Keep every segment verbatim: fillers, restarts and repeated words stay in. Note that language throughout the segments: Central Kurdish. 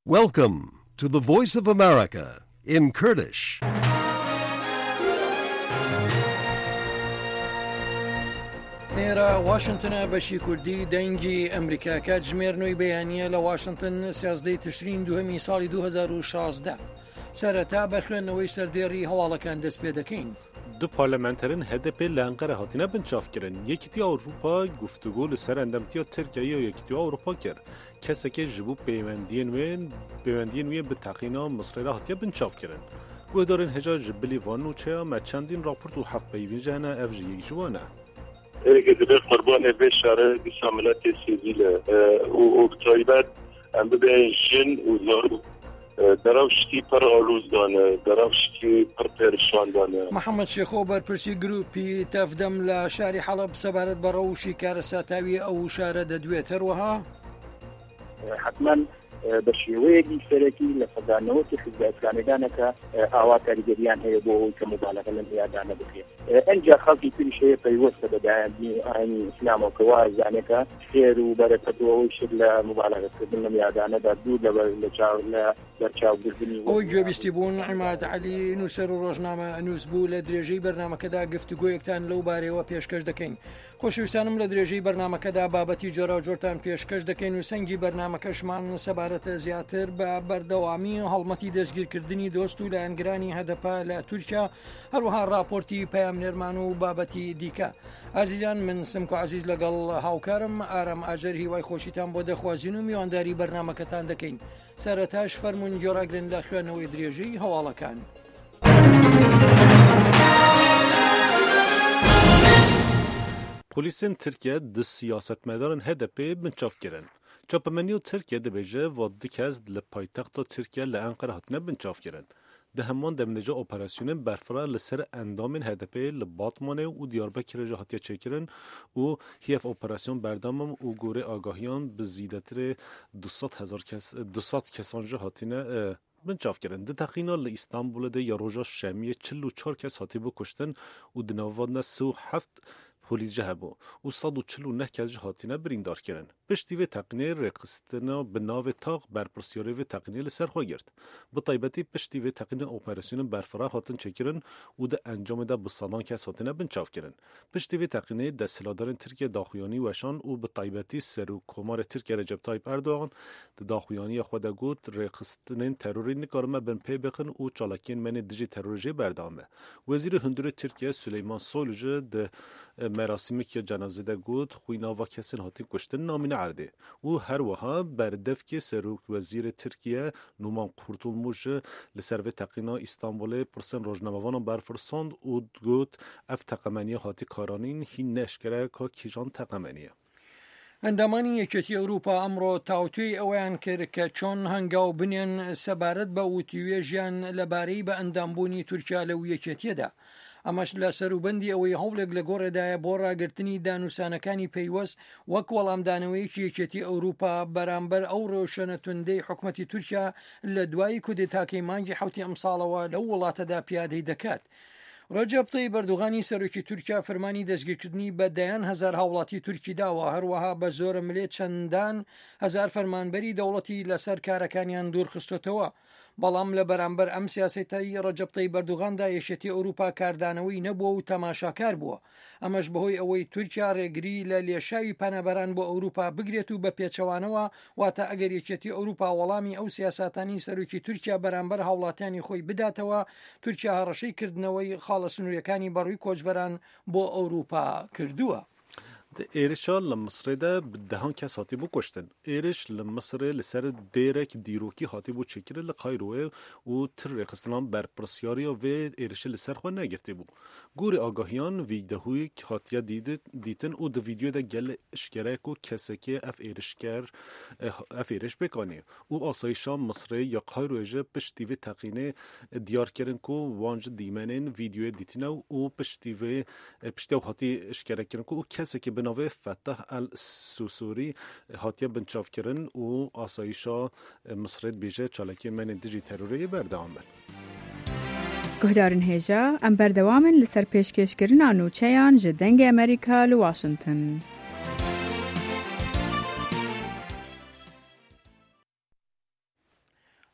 Welcome to the Voice of America in Kurdish. ئێرە واشنگتنە بەشی کوردی دەنگی ئەمریکا کات ژمێرنەوەی بەیانیە لە واشنگتن سیازدەی تشرین دووهەمی ساڵی دوو هەزار و شازدە سەرەتا بە خوێندنەوەی سەردێڕی هەواڵەکان دەست پێ دەکەین. دو پارلمانترین هدف لانقره هاتینه بنچاف کردن. یکیتی اروپا گفتگو لسر اندامتی ترکیه و یکیتی اروپا کرد. کسی که جبو پیوندین وین پیوندین وین به تقینا مصر را هاتیه بنچاف کردن. و دارن هجا جبلی وانو چه ما چندین راپورت و حق پیوین جانا افجی یک جوانه. اگه دبیر قربان به شهر ساملت سیزیله و بتایبت ام ببین جن و زارو دراوشتی پر آلوز دانه دراوشتی پر پرشان دانه. محمد شیخو برپرسی گروپی تفدم ل شهر حلب سبارت بروشی کارساتاوی او شهر ددویتر وها حتما بشیوەیەکی سەرەکی لە فەدانەوەی خزمەتکارەکانەکە ئاوا کاریگەریان هەیە بۆ ئەوەی کە مبالغە لەم یادانە بکرێت. ئەنجا خەڵکی تریش هەیە پەیوەستە بە دایانی ئاینی ئیسلامەوە کە وازانێکە خێر و بەرەکەتەوەی شت لە مبالغەکردن لەم یادانەدا دوور لە چاو لە بەرچاوگرتنی ئەوی گوێبیستی بوون عیماد عەلی نووسەر و ڕۆژنامە نووس بوو لە درێژەی بەرنامەکەدا گفتوگۆیەکتان لەو بارەوە پێشکەش دەکەین. خۆشەویستانم لە درێژەی بەرنامەکەدا بابەتی جۆرە و جۆرتان پێشکەش دەکەین و سەنگی بەرنامەکەشمان سەبارەتە زیاتر بە بەردەوامی هەڵمەتی دەستگیرکردنی دۆست و لایەنگرانی هەدەپا لە تورکیا هەروەها راپۆرتی پەیامنێرمان و بابەتی دیکە. ئازیزان من سمک و عزیز لەگەڵ هاوکارم ئارام ئاژەر هیوای خۆشیتان بۆ دەخوازین و میوانداری بەرنامەکەتان دەکەین. سەرەتاش فەرموون گۆڕاگرن لە خوێنەوەی درێژەی هەواڵەکان. پلیسین ترکیه د سیاستمداران هدف بنچاف کردن. چاپمنیو ترکیه دبیجه و دیکز لپایتخت ترکیه لانقره هاتنه بنچاف کردن. ده همان دمنجا اپراسیون برفرا لسر اندام هدف لباتمانه و دیاربکر جهاتیه چکرن و هیف اپراسیون بردامم و گوره آگاهیان به زیدتر دویست هزار کس دویست کسان جهاتینه بنچاف کردن. ده تقینا ل استانبول ده یا روزا شامیه چهل و چهار کس هاتی بو کشتن و دنوادن سه و هفت پلیس جهبو و صد و چهل و نه کس هاتینه بریندار کردن. پشتی و تقنیه رقصتنا به ناو تاق برپرسیاری و تقنیه لسرخوا گرد. به طیبتی پشتی و تقنیه اپراسیون برفرا هاتن چکرن و ده انجام ده بسالان کس هاتنه بنچاف کردن. پشتی و تقنیه ده سلادارن ترکیه داخویانی وشان و به طیبتی سرو کمار ترکیه رجب طایب اردوغان ده داخویانی خود گوت رقصتنین تروری نکارمه بن پی بخن و چالاکین من دیجی تروریجی بردامه. وزیر هندور ترکیه سلیمان سولوجه ده مراسمی که جنازه ده گوت خوینا و کسین هاتی کشتن نامین عرده و هر وها بردف که سروک وزیر ترکیه نومان قورتولموش لسر و تقینا استانبول پرسن روزنامه‌وان برفرساند و گوت اف تقمنی هاتی کارانین هی نشکره که کیجان تقمنیه. ئەندامانی یەکێتی ئەوروپا ئەمڕۆ تاوتوێی ئەویان کرد کە چۆن هەنگاو بنێن سەبارەت بە وتیوێژیان لەبارەی بە ئەندامبوونی تورکیا لەو یەکێتیەدا. ئەمەش لە سەروبەندی ئەوەی هەوڵێک لە گۆڕێدایە بۆ ڕاگررتنی دانووسانەکانی پەیوەست وەک وەڵامدانەوەیەکی یەکێتی ئەوروپا بەرامبەر ئەو ڕۆشنە توندەی حکومەتی تورکیا لە دوای کودێتاکەی مانگی حوتی ئەمساڵەوە لەو وڵاتەدا پیادەی دەکات. ڕەجەب تەیب ئەردوغانی سەرۆکی تورکیا فەرمانی دەستگیرکردنی بە دەیان هەزار هاوڵاتی تورکی داوە هەروەها بە زۆرە ملێ چەندان هەزار فەرمانبەری دەوڵەتی لەسەر کارەکانیان دوورخستۆتەوە. بەڵام لە بەرامبەر ئەم سیاسەتی ڕەجەب تەیب ئەردوغاندا یەشێتی ئەوروپا کاردانەوەی نەبووە و تەماشاکار بووە. ئەمەش بەهۆی ئەوەی تورکیا ڕێگری لە لێشاوی پەنەبەران بۆ ئەوروپا بگرێت و بە پێچەوانەوە واتە ئەگەر یەکێتی ئەوروپا وەڵامی ئەو سیاساتانی سەرۆکی تورکیا بەرامبەر هاوڵاتیانی خۆی بداتەوە تورکیا هەڕەشەی کردنەوەی خاڵە سنووریەکانی بەڕووی کۆچبەران بۆ ئەوروپا کردووە. ایرشا لمصر ده دهان کس هاتی بو کشتن. ایرش لمصر لسر دیرک دیروکی هاتی بو چکر لقایروه و تر رخصتنام بر پرسیاری و ایرش لسر خواه نگرتی بو. گوری آگاهیان ویدهوی که هاتیا دیتن و ده ویدیو ده گل اشکرک و کسی که اف ایرشکر اف ایرش بکانه. و آسایشان مصر یا قایروه جه پشتیوه تقینه دیار کرن که وانج دیمنین ویدیو دیتنه و پشتیوه پشتیو هاتی اشکرک کرن که و کسی که نوی فتح السوسوری هاتیه بنچاف کرن و آسایشا مصرت بیجه چالکی من دیجی تروری بردام بن. گهدارن هیجا ام بردوامن لسر پیشکشکرین آنوچهان جدنگ امریکا لواشنطن.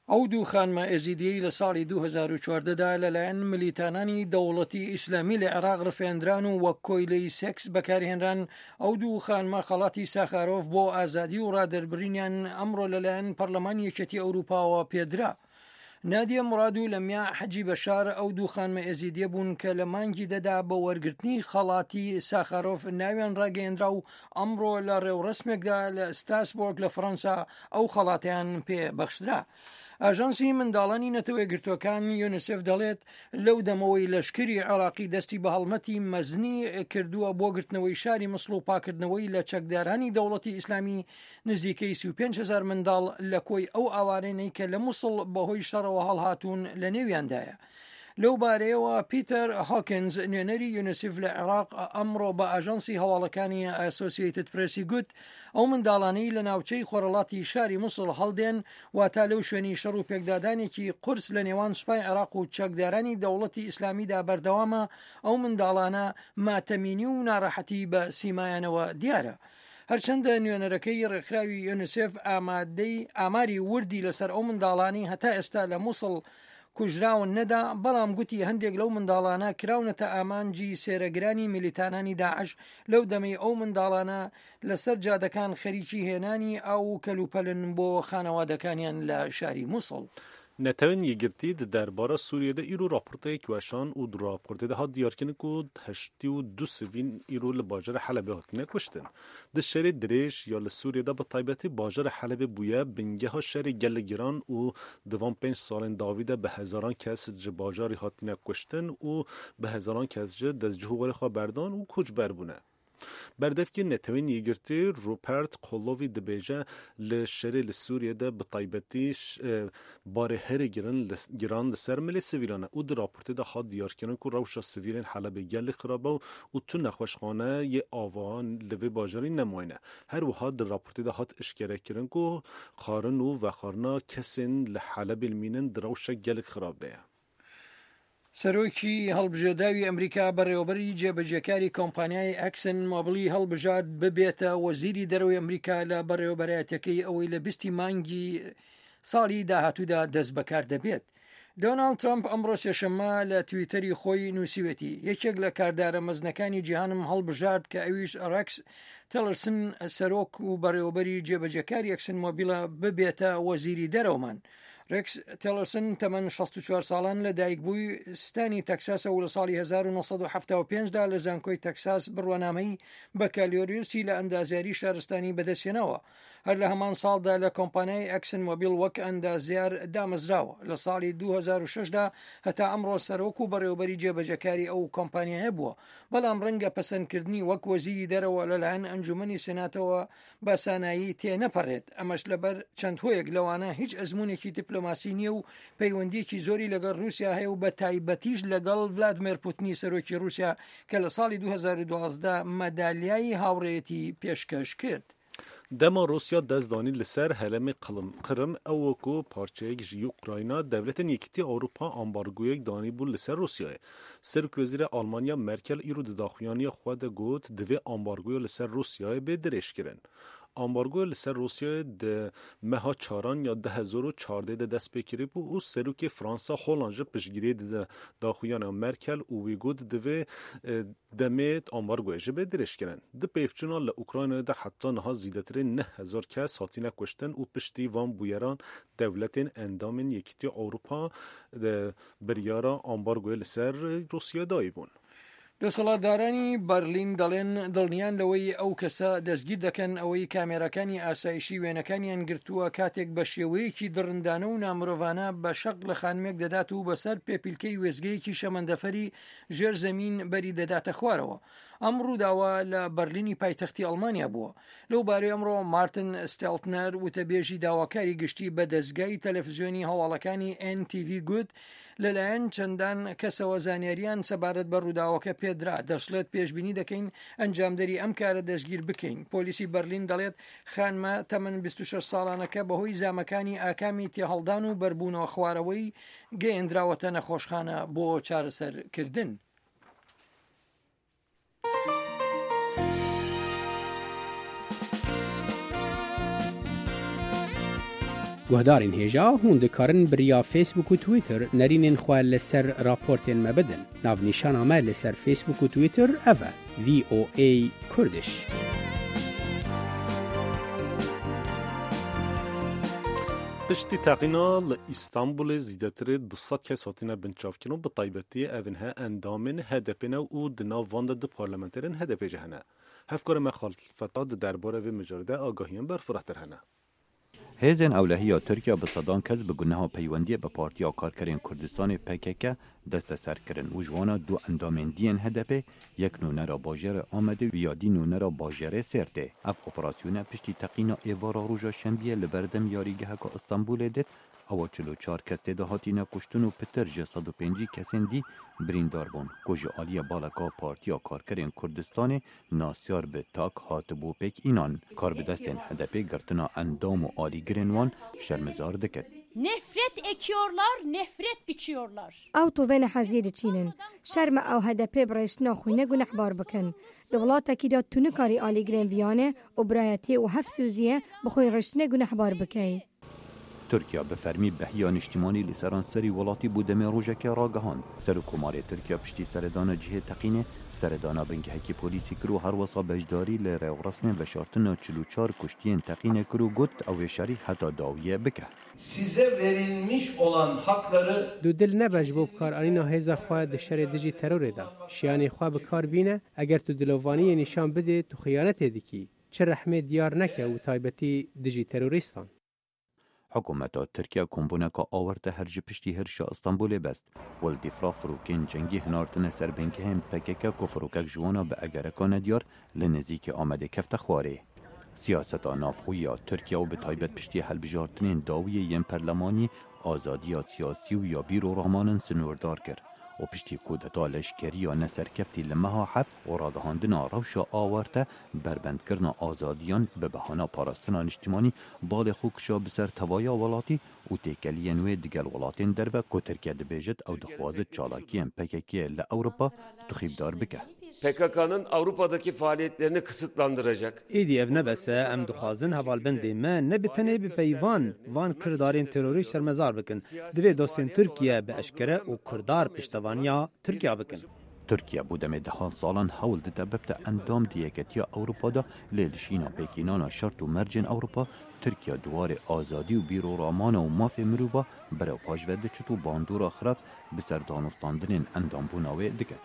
ئەو دوو خانمە ئێزیدیەی لە ساڵی دوو هەزار و چواردەدا لەلایەن ملیتانانی دەوڵەتی ئیسلامی لە عێراق ڕفێنران و وەک کۆیلەی سێکس بەکارهێنران. ئەو دوو خانمە خەڵاتی ساخارۆف بۆ ئازادی و ڕادەربرینیان ئەمڕۆ لەلایەن پەرلەمانی یەکێتی ئەوروپاوە پێدرا. نادیە مراد و لەمیا حەجی بەشار ئەو دوو خانمە ئێزیدیە بوون کە لە مانگی دەدا بە وەرگرتنی خەڵاتی ساخارۆف ناویان ڕاگەیەندرا و ئەمڕۆ لە ڕێوڕسمێکدا لە ستراسبۆرگ لە فەڕەنسا ئەو خەڵاتیان پێبەخشرا. ئاژانسی منداڵانی نەتەوەی گرتوەکان یونیسف دەڵێت لەو دەمەوەی لەشکری عێراقی دەستی بە هەڵمەتی مەزنی کردووە بۆ گرتنەوەی شاری مسڵ و پاکردنەوەی لە چەکدارانی دەوڵەتی ئیسلامی نزیکەی سی و پێنج هەزار منداڵ لە کۆی ئەو ئاوارێنەی کە لە موسڵ بەهۆی شەڕەوە هەڵهاتوون لە نێویاندایە. لەو بارەیەوە پیتەر هۆکنز نوێنەری یونیسف لە عێراق ئەمڕۆ بە ئاژانسی هەواڵەکانی ئەسۆسییتد پرێسی گوت ئەو منداڵانەی لە ناوچەی خۆرەڵاتی شاری موسڵ هەڵدێن واتا لەو شوێنی شەڕ و پێکدادانێکی قورس لە نێوان سوپای عێراق و چەکدارانی دەوڵەتی ئیسلامیدا بەردەوامە. ئەو منداڵانە ماتەمینی و ناڕەحەتی بە سیمایانەوە دیارە. هەرچەندە نوێنەرەکەی ڕێکخراوی یونیسف ئامادەی ئاماری وردی لەسەر ئەو منداڵانی هەتا ئێستا لە موسڵ کوژراون نەدا، بەڵام گوتی هەندێک لەو منداڵانە کراونەتە ئامانجی سێرەگرانی میلیتانانی داعش. لەو دەمەی ئەو منداڵانە لەسەر جادەکان خەریکی هێنانی ئەو کەلوپەلن بۆ خانەوادەکانیان لە شاری موسڵ. نتوین یەکگرتی دەربارە سووریەدا ئیرۆ راپۆرتەیەک وەشان و راپۆرتێدا هات دیارکردن و هەشتی و دو سڤین ئیرۆ لە باژەرە حەلەبێ هاتنە کوشتن. د شەرێ درێژ یا لە سووریەدا بە تایبەتی باژەرە حەلەبێ بووە بنگەها شەرێ گەلەگیران و دوان پێنج ساڵên داویدا بە هەزاران کەس ji باژارê هاتنە کوشتن û bi hezaran kes ji destcihûwerê xwe berdan û koçber bûne. بردفکی نتوین یگرتی روپرت قلوی دبیجه لشری لسوریه به تایبتی باره هر گران گران لسر ملی سویلانه او در راپورته ده حد دیار کنن که روش سویلین حلب گل خرابه و تو نخوشخانه یه آوان لوی باجری نماینه. هر وحد در راپورته ده حد اشکره کنن که خارن و وخارنا کسین لحلب المینن در روش گل خراب ده. سەرۆکی هەڵبژێرداوی ئەمریکا بەڕێوەبەری جێبەجێکاری کۆمپانیای ئەکسن مۆبیلی هەڵبژارد ببێتە وەزیری دەرەوەی ئەمریکا لە بەڕێوەبەرایەتەکەی ئەوەی لە بیستی مانگی ساڵی داهاتوودا دەست بەکار دەبێت. دۆناڵد ترامپ ئەمڕۆ سێشەممە لە تویتەری خۆی نووسیوێتی یەکێک لە کاردارە مەزنەکانی جیهانم هەڵبژارد کە ئەویش ڕەکس تەلەرسن سەرۆک و بەڕێوەبەری جێبەجێکاری ئەکسن مۆبیلە ببێتە وەزیری دەرەوەمان. ڕێکس تێلەرسن تەمەن شەست و چوار ساڵان لە دایک بووی ستانی تەکساسە و لە ساڵی هەزار و نۆسەد و هەفتاد و پێنج دا لە زانکۆی تەکساس بڕوانامەی بەکالیۆریوسی لە ئەندازیاری شارستانی بەدەستێنەوە. هەر لە هەمان ساڵدا لە کۆمپانیای ئەکسن مۆبیل وەک ئەندازیار دامەزراوە. لە ساڵی دوو هەزار و شەش دا هەتا ئەمڕۆ سەرۆک و بەڕێوەبەری جێبەجەکاری ئەو کۆمپانیایە بووە، بەڵام ڕەنگە پەسەندکردنی وەک وەزیری دەرەوە لەلایەن ئەنجومەنی سێناتەوە بە سانایی تێنەپەڕێت. ئەمەش لەبەر چەند هۆیەک لەوانە هیچ ئەزمونێکی دیپلۆماسی نییە و پەیوەندیەکی زۆری لەگەڵ رووسیا هەیە و بە تایبەتیش لەگەڵ ڤلادیمیر پوتینی سەرۆکی رووسیا کە لە ساڵی دوو هەزار و دوازدە مەدالیای هاوڕێیەتی پێشکەش کرد. دما روسیا دزدانی لسر هلم قلم قرم او کو پارچه جی اوکراینا دولتن یکتی اروپا امبارگوی دانی بول لسر روسیا. سرک وزیر آلمانیا مرکل ایرو داخویانی خود گوت دوی امبارگوی لسر روسیا به درش کردن. امبارگو لسر روسیا ده مها چاران یا ده هزار و چارده ده دست بکری بو او سروک فرانسا هولنج پشگیری ده داخویان مرکل او ویگود دوی دمت امبارگو جبه درش کردن. ده پیفچونا لأوکراین ده حتی نها زیدتر نه هزار کس هاتینه کشتن او پشتی وان بویران دولتین اندامین یکیتی اروپا بریارا امبارگو لسر روسیا دایی بون. دەسەڵاتدارانی بەرلین دەڵێن دڵنیان لەوەی ئەو کەسە دەستگیر دەکەن ئەوەی کامێرەکانی ئاسایشی وێنەکانیان گرتووە کاتێک بە شێوەیەکی دڕندانە و نامرۆڤانە بە شەق لە خانمێک دەدات و بەسەر پێپیلکەی وێزگەیەکی شەمەندەفەری ژێر زەمین بەری دەداتە خوارەوە. ئەم ڕووداوە لە بەرلینی پایتەختی ئەڵمانیا بووە. لەو بارەی ئەمڕۆ مارتن ستێلتنەر وتەبێژی داواکاری گشتی بە دەستگای تەلەڤیزیۆنی هەواڵەکانی ئێن تی ڤی گوت لەلایەن چەندان کەسەوە زانیاریان سەبارەت بە ڕووداوەکە پێدرا دەشڵێت پێشبینی دەکەین ئەنجامدەری ئەم کارە دەستگیر بکەین. پۆلیسی بەرلین دەڵێت خانمە تەمەن بیست و شەش ساڵانەکە بەهۆی زامەکانی ئاکامی تێهەڵدان و بەربوونەوە خوارەوەی گەیەندراوەتە نەخۆشخانە بۆ چارەسەرکردن. گهدارین هێژا هون دikarin biriya Facebook û Twitter nerînên xwe li ser raportên me bidin. Navnîşana me li ser Facebook û Twitter ev e V O A Kurdish. پشتی تقینا لإستانبول زیدتر دوصد کس هاتینا بنچافکن و بطایبتی اوینها اندامن هدپینا و دنا واند دو پارلمنترین هدپی جهنه. هفکار مخالفتا درباره و مجارده آگاهیان برفراتر هنه. هێزên Ewlehîya Tirkiye bi sedan kes bi guneha peywendiyê bi Partiya Karkerên Kurdistanê P K K desteserkirin û ji wana du endamên diyên H D P yek nûnera bajêra Amedê û ya dî nûnera bajêrê Sêrtê. Ev operasyona piştî teqîna êvara roja şembiyê li berdem yarîgeheka Istanbulê dit ewa çil û çar kes tê de hatîne kuştin û pitir ji sed û pêncî kesên dî birîndar bûn ku ji aliyê baleka Partiya Karkerên Kurdistanê nasyar bi tak hatibû pêk înan. Kar bi destên H D P girtina endam û alîgirên wan şermezar dikir. Nefret ekiyorlar, nefret biçiyorlar. Ew tovêne heziyê diçînin. Şerme ew H D P birêştina xwe ne gunehbar bikin. Di welatekî de tu nikarî alîgirên viyanê û birayetiyê û hevsûziyê bi xwe rêştinê gunehbar bikey. Tirkiye bi fermî behiya niştimanî li seran serî welatî bû demê rojeke ragihand. Serokkomarê Tirkiye piştî seredana cihê teqînê seredana bingehekî polîsî kir û her wesa beşdarî li rêwresmên veşartina çil û çar kuştiyên teqînê kir û got ew ê şerî heta dawiyê bike. Size verilmiş olan hakları Du dil nebe ji bo bikaranîna hêza xwe di şerê dijî terorê de. Şiyanê xwe bikar bîne eger tu dilovaniyê nîşan bidê tu xıyanetê dikî. Çi rehmê diyar neke û taybetî dijî terorîstan. Hikûmeta Tirkiye kombûneka awarte her ji piştî hirşa Istanbulê best. Wel dîfra firokên cengî hinartine ser bingehên P K K ku firokek ji wana bi egereka nediyar li nêzîkî Amedê kefte xwarê. Siyaseta navxweya Tirkiye û bi taybet piştî helbijartinên dawiyê yên perlemanî azadiya siyasî û ya bîrorahmanin sinûrdar kir. û piştî kûdeta leşkeriya neserkeftî li meha heft û radihandina rewşa awarte berbendkirina azadiyan bi behana parastina niştimanî balê xwe kişa bi ser tevaya welatî û têkeliyên wê digel welatên derve ku Tirkiye dibêjit ew dixwazit çalakiyên P K K'ye li Ewropa tuxîbdar bike. P K K'nın Avrupa'daki faaliyetlerini kısıtlandıracak. Êdî ev nebese em dixwazin hevalbendê me ne bi tenê bi peyvan van kirdarên terorîst şermezar bikin. Divê dostên Tirkiye bi eşkere û kirdar piştevaniya Tirkiye bikin. Tirkiye bu demê deha salan hewl dide bibte endam diyeketiya Ewropa'da lê li şîna pêkînana şert û mercên Ewropa Tirkiye duwarê azadî û bîrorahmana û mafê mirova berew paş ve diçit û bandora xirab bi ser danûstandinên endambûna wê dike.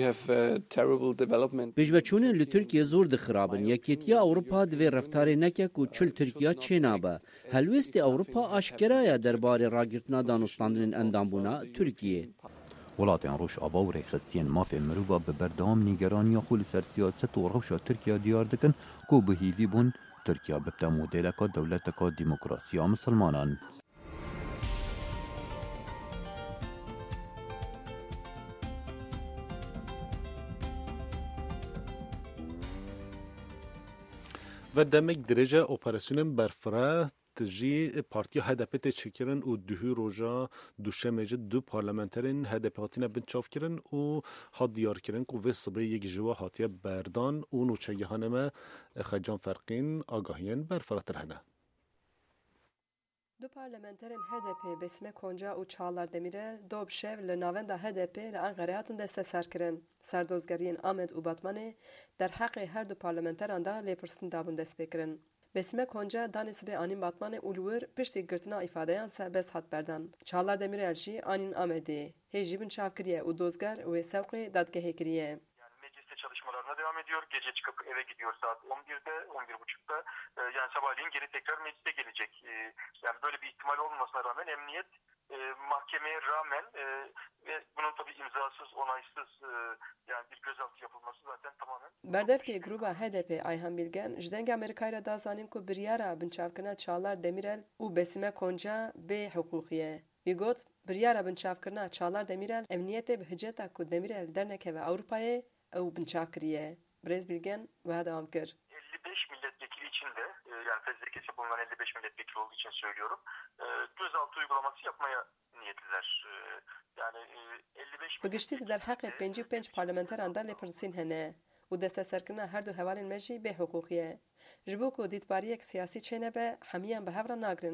Pêşveçûnên li Tirkiye zor dixirabin. Yekêtiya Ewropa divê reftarê nekek û çil Tirkiye çênabe. Helwestê Ewropa aşkeraya derbarê ragirtina danûstandinên endambûna Tirkiye. Welatên Rojava û rêxistiyên mafê mirova bi berdewam nîgeraniya xwe li ser siyaset û rewşa Tirkiye diyar dikin ku bihîvî bûn Tirkiye bibte modêleka dewleteka dîmokrasiya misilmanan. و demek derece operasyonun berfira تجی پارتیا H D P ته چکرن و دهی روزا دوشنبه دو پارلمانترین H D P هاتینا بنچاف کردن و هات دیار کردن که وسط یک جوا هاتیه بردان و نوچگیهان ما خجان فرقین آگاهیان برفراتر هنه. دو پارلمانترین H D P بسمه کنجا و چالار دمیره دو بشو لناوند H D P لانقره هاتن دسته سر کردن. سردوزگرین آمد و باتمانه در حق هر دو پارلمانتران دا لیپرسن دابون دست بکرن. بسمه کنجا دانست به آنین باتمان اولور پشتی گرتنا ifadeyان serbest hat berdan. Çağlar Demirel jî anîn Amedê. Hêjî bin çavkiriye û dozgar wê sewqê dadgehê kiriye. Yani mecliste çalışmalarına devam ediyor. Gece çıkıp eve gidiyor saat on birde, on bir buçukta. Yani sabahleyin geri tekrar meclise gelecek. Yani böyle bir ihtimal olmamasına rağmen emniyet e, mahkemeye rağmen e, ve bunun tabii imzasız, onaysız e, yani bir gözaltı yapılması zaten tamamen. Berdevkê gruba H D P Ayhan Bilgen ji dengê Amerîkayê da zanin ku biryara binçavkirina Çağlar Demirel û Besime Konca bê hiqûqî ye. Wî got biryara binçavkirina Çağlar Demirel emniyetê bi hiceta ku Demirel dernekeve Ewropayê ew binçav kiriye. Brez Bilgen ve devam kir. elli beş milletvekili için de yani fezlekesi bulunan elli beş milletvekili olduğu için söylüyorum. Gözaltı uygulaması yapmaya niyetliler. Yani elli beş Bigiştî der heqê pêncî û pênc parlamenteran da lêpirsîn hene û desteserkirina her du hevalên me jî bê hiqûqî ye. Ji bo ku dîtbariyek siyasî çênebe hemiyan bi hev re nagirin.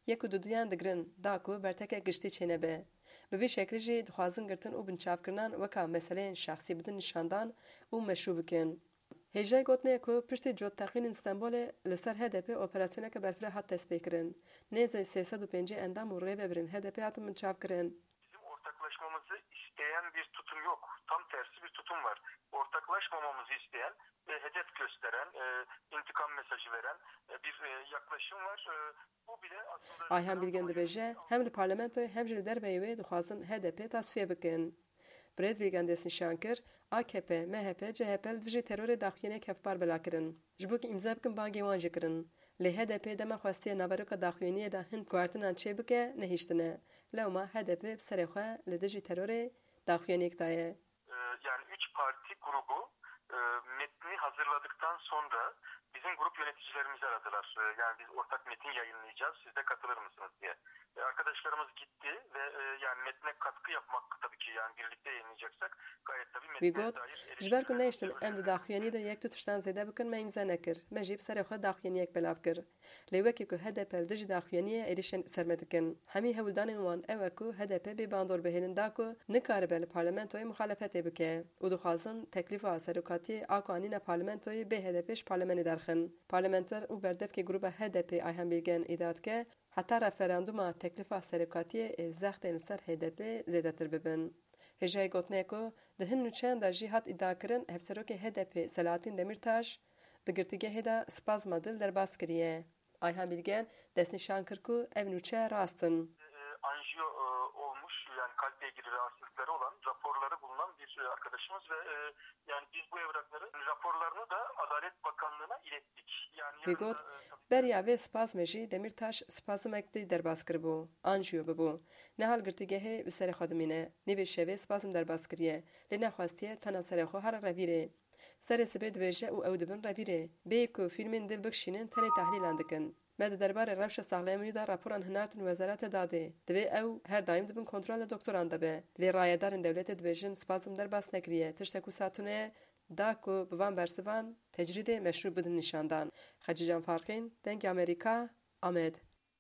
یەک و دودیان دەگرن داکو بەرتەکە گشتی چێنەبێ bi vê şeklî jî dixwazin girtin û binçavkirinan weka meseleyên şexsî bidin nîşandan û meşrû bikin. Hêjayê gotiye ku piştî cotteqînên Stenbolê li ser H D P operasyoneke berfireh hat destpêkirin. Nêzê sê sed û pêncî endam û rêvebirên H D P hatin binçavkirin. Bizim ortaklaşmamızı isteyen bir tutum yok. Tam tersi bir tutum var. Ortaklaşmamamızı isteyen ve hedef gösteren, e, intikam mesajı veren e, bir e, yaklaşım var. E, bu bile aslında... Ayhan Bilgen dibêje hem li parlamentoyê hem jî li derveyê wê dixwazin H D P tasfiye bikin. Birêz Bilgen dest nîşan kir, A K P, M H P, C H P li dijî terorê daxuyaniyek hevpar belakirin. Ji bo ku îmza bikin bangê wan jî kirin. Lê H D P dema xwestiya naveroka daxuyaniyê de hin guartinan çê bike nehîştine. Lewma H D P bi serê xwe li dijî terorê daxuyaniyek daye. Yani üç parti grubu e, metni hazırladıktan sonra bizim grup yöneticilerimizi aradılar. E, yani biz ortak metin yayınlayacağız, siz de katılır mısınız diye. E, arkadaşlarımız gitti ve e, yani metne katkı yapmak tabii ki yani birlikte yayınlayacaksak gayet tabii metne Bigot, dair... ji ber ku nehîştin em di daxuyanî de yek tu tiştan zêde bikin me îmza nekir. Me jî bi serê xwe daxuyaniyek belav kir. Lê wekî ku H D P li dijî daxuyaniyê êrişên serme dikin. Hemî hewildanên wan ew e ku H D P bê bandor bihêlin da ku nikaribe li parlamentoyê muxalefetê bike û dixwazin teklîfa serokatiyê a kanîna parlamentoyê bê H D P ji parlemenê derxin. Parlamenter û berdevkê grupa H D P Ayhan Bilgen îdia dike heta referanduma teklîfa serokatiyê ê zextên li ser H D P zêdetir bibin. Hêjayê gotiye ku di hin nûçeyan de jî hat îdiakirin hevserokê H D P Selahattin Demirtaş di girtîgehê de spazma dil derbas kiriye. Ayhan Bilgen destnîşan kir ku ev nûçe rastin. Anjiyo e, olmuş yani kalple ilgili rahatsızlıkları olan raporları bulunan bir arkadaşımız ve e, yani biz bu evrakları raporlarını da Adalet Bakanlığı'na ilettik. Yani Bigot, beriya vê spazmê jî Demirtaş spazmek dî derbas kiribû. Anjiyo bibû. Nehal girtîgehê bi serê xwe dimîne. Nîvê şevê spazm derbas kiriye. Lê nexwastiye tena serê xwe her revîrê. Serê sibê dibêje û ew dibin revîrê. Bê ku fîlmên dil bikşînin tenê tehlîlan dikin. Me di derbarê rewşa saxleyemî de raporan hinartin wezeratê dadê. Divê ew her daîm dibin kontrola doktoran de be. Lê rayedarên dewletê dibêjin spazm derbas nekiriye. Tiştek û satûnê da ku bi van bersivan tecrîdê meşrû bidin nîşandan. Xecîcan Farqîn, Dengê Amerîka, Amed.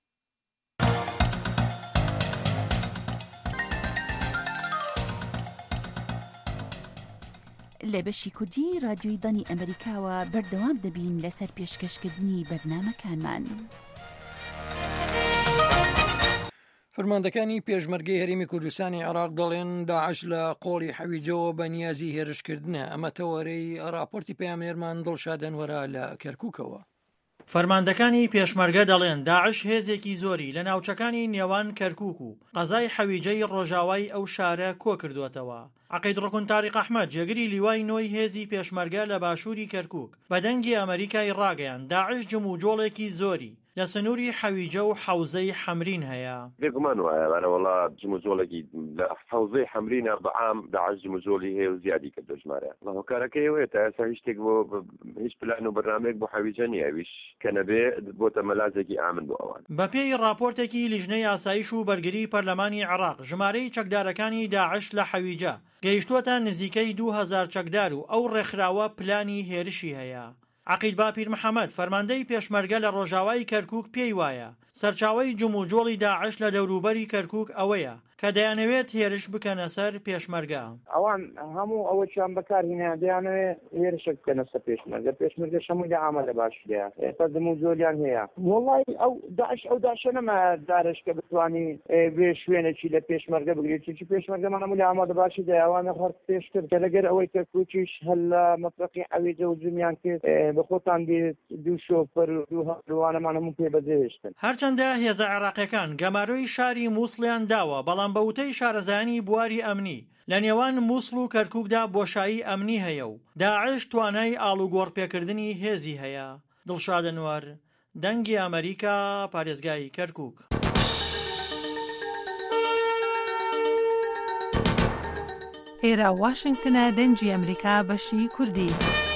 لە بەشی کوردی رادیۆی دانی ئەمریکاوە بەردەوام دەبین لەسەر پێشکەشکردنی بەرنامەکانمان. فرماندەکانی پێشمەرگەی هەرێمی کوردستانی عێراق دەڵێن داعش لە قۆڵی حەویجەوە بە نیازی هێرشکردنە. ئەمە تەوەرەی راپۆرتی پەیامێرمان دڵشادەنوەرە لە کەرکووکەوە. فەرماندەکانی پێشمەرگە دەڵێن داعش هێزێکی زۆری لە ناوچەکانی نێوان کەرکووک و قەزای حەویجەی ڕۆژاوای ئەو شارە کۆ کردووەتەوە. عەقید ڕکن تاریق ئەحمەد جێگری لیوای نۆی هێزی پێشمەرگە لە باشووری کەرکووک بە دەنگی ئەمریکای ڕاگەیان داعش جموجۆڵێکی زۆری لە سنووری حەویجە و حەوزەی حەمرین هەیە. بێگومان وایە وەڵا جموجۆڵێکی لە حەوزەی حەمرینە بەعام داعش جموجۆڵی هەیە و زیادی کردو ژمارە. لە هۆکارەکەی وێت تا ئێستا هیچ شتێک بۆ هیچ پلان و بەرنامەیەک بۆ حەویجە نییە ویش کە نەبێ بۆتە مەلازێکی ئامن بۆ ئەوان. بە پێی راپۆرتێکی لیژنەی ئاسایش و بەرگری پەرلەمانی عێراق ژمارەی چەکدارەکانی داعش لە حەویجە گەیشتووەتە نزیکەی دوو هەزار چەکدار و ئەو ڕێکخراوە پلانی هێرشی هەیە. عەقید باپیر محەممەد فەرماندەی پێشمەرگە لە ڕۆژاوای کەرکووک پێی وایە سەرچاوەی جموجۆڵی داعش لە دەوروبەری کەرکووک ئەوەیە کە دەیانەوێت هێرش بکەنە سەر پێشمەرگە. ئەوان هەموو ئەوەیان بەکارهێنا دەیانەوێت هێرشە بکەنە سەر پێشمەرگە. پێشمەرگە هەمووی لە ئامە لە باشدەیە ئێستا جموجۆلیان هەیە. وەڵای ئەو داعش ئەو داعشە نەما دارش کە بتوانی بێ شوێنێکی لە پێشمەرگە بگرێت چی پێشمەرگەمان هەموو لە ئامە لە باشی دەیەوانە هەر پێشتر کە لەگەر ئەوەی کەرکووکیش هەل لە مەفرەقی حەویجە و جمیان کرد بە خۆتان دێت دوو شۆفەر و دوو هەڵوانەمان هەموو پێ بەجێهێشتن. هەرچەندە هێزە عێراقیەکان گەماروی شاری مووسڵیان داوە بەڵام بە وتەی شارەزانی بواری ئەمنی لە نێوان مووسڵ و کەرکووکدا بۆشایی ئەمنی هەیە و داعش توانای ئاڵوگۆڕپێکردنی هێزی هەیە. دڵشادەنوەر، دەنگی ئەمریکا، پارێزگای کەرکووک. ئێرە واشنگتنە دەنگی ئەمریکا بەشی کوردی.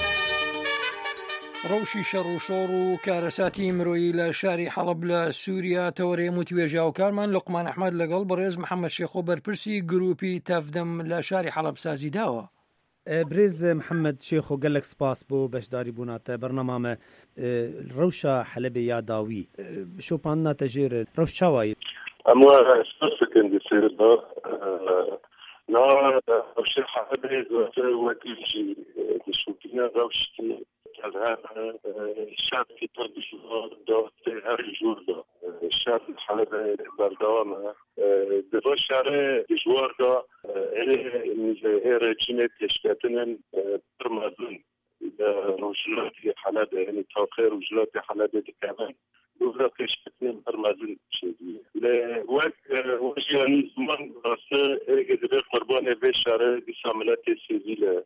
ڕەوشی شەڕ و شۆڕ و کارەساتی مرۆیی لە شاری حەڵەب لە سووریا تەوەرێ موتیوێژاوکارمان لوقمان ئەحمەد لەگەڵ بەڕێز محەممەد شێخۆ بەرپرسی گروپی تەفدەم لە شاری حەڵەب سازی داوە. بريز محمد شيخ وقال لك سباس بو بشداري بونات برنامج روشا حلبي يا داوي شو بانا تجير روش شواي أما أساسا كان يصير ده لا روش حلبي ذات وتيجي تشوفينا روش كي كذا الشعب في طرد الجوار ده هر الجور ده الشعب الحلبي بردوامه دو شهر جوار ده إلى رجيمة تشتتن برمازن روجلاتي حلبي يعني توقير روجلاتي حلبي كمان دولا تشتتن برمازن شدي لوقت وجاني زمان راسه قدر قربان في شهر بساملات سيزيل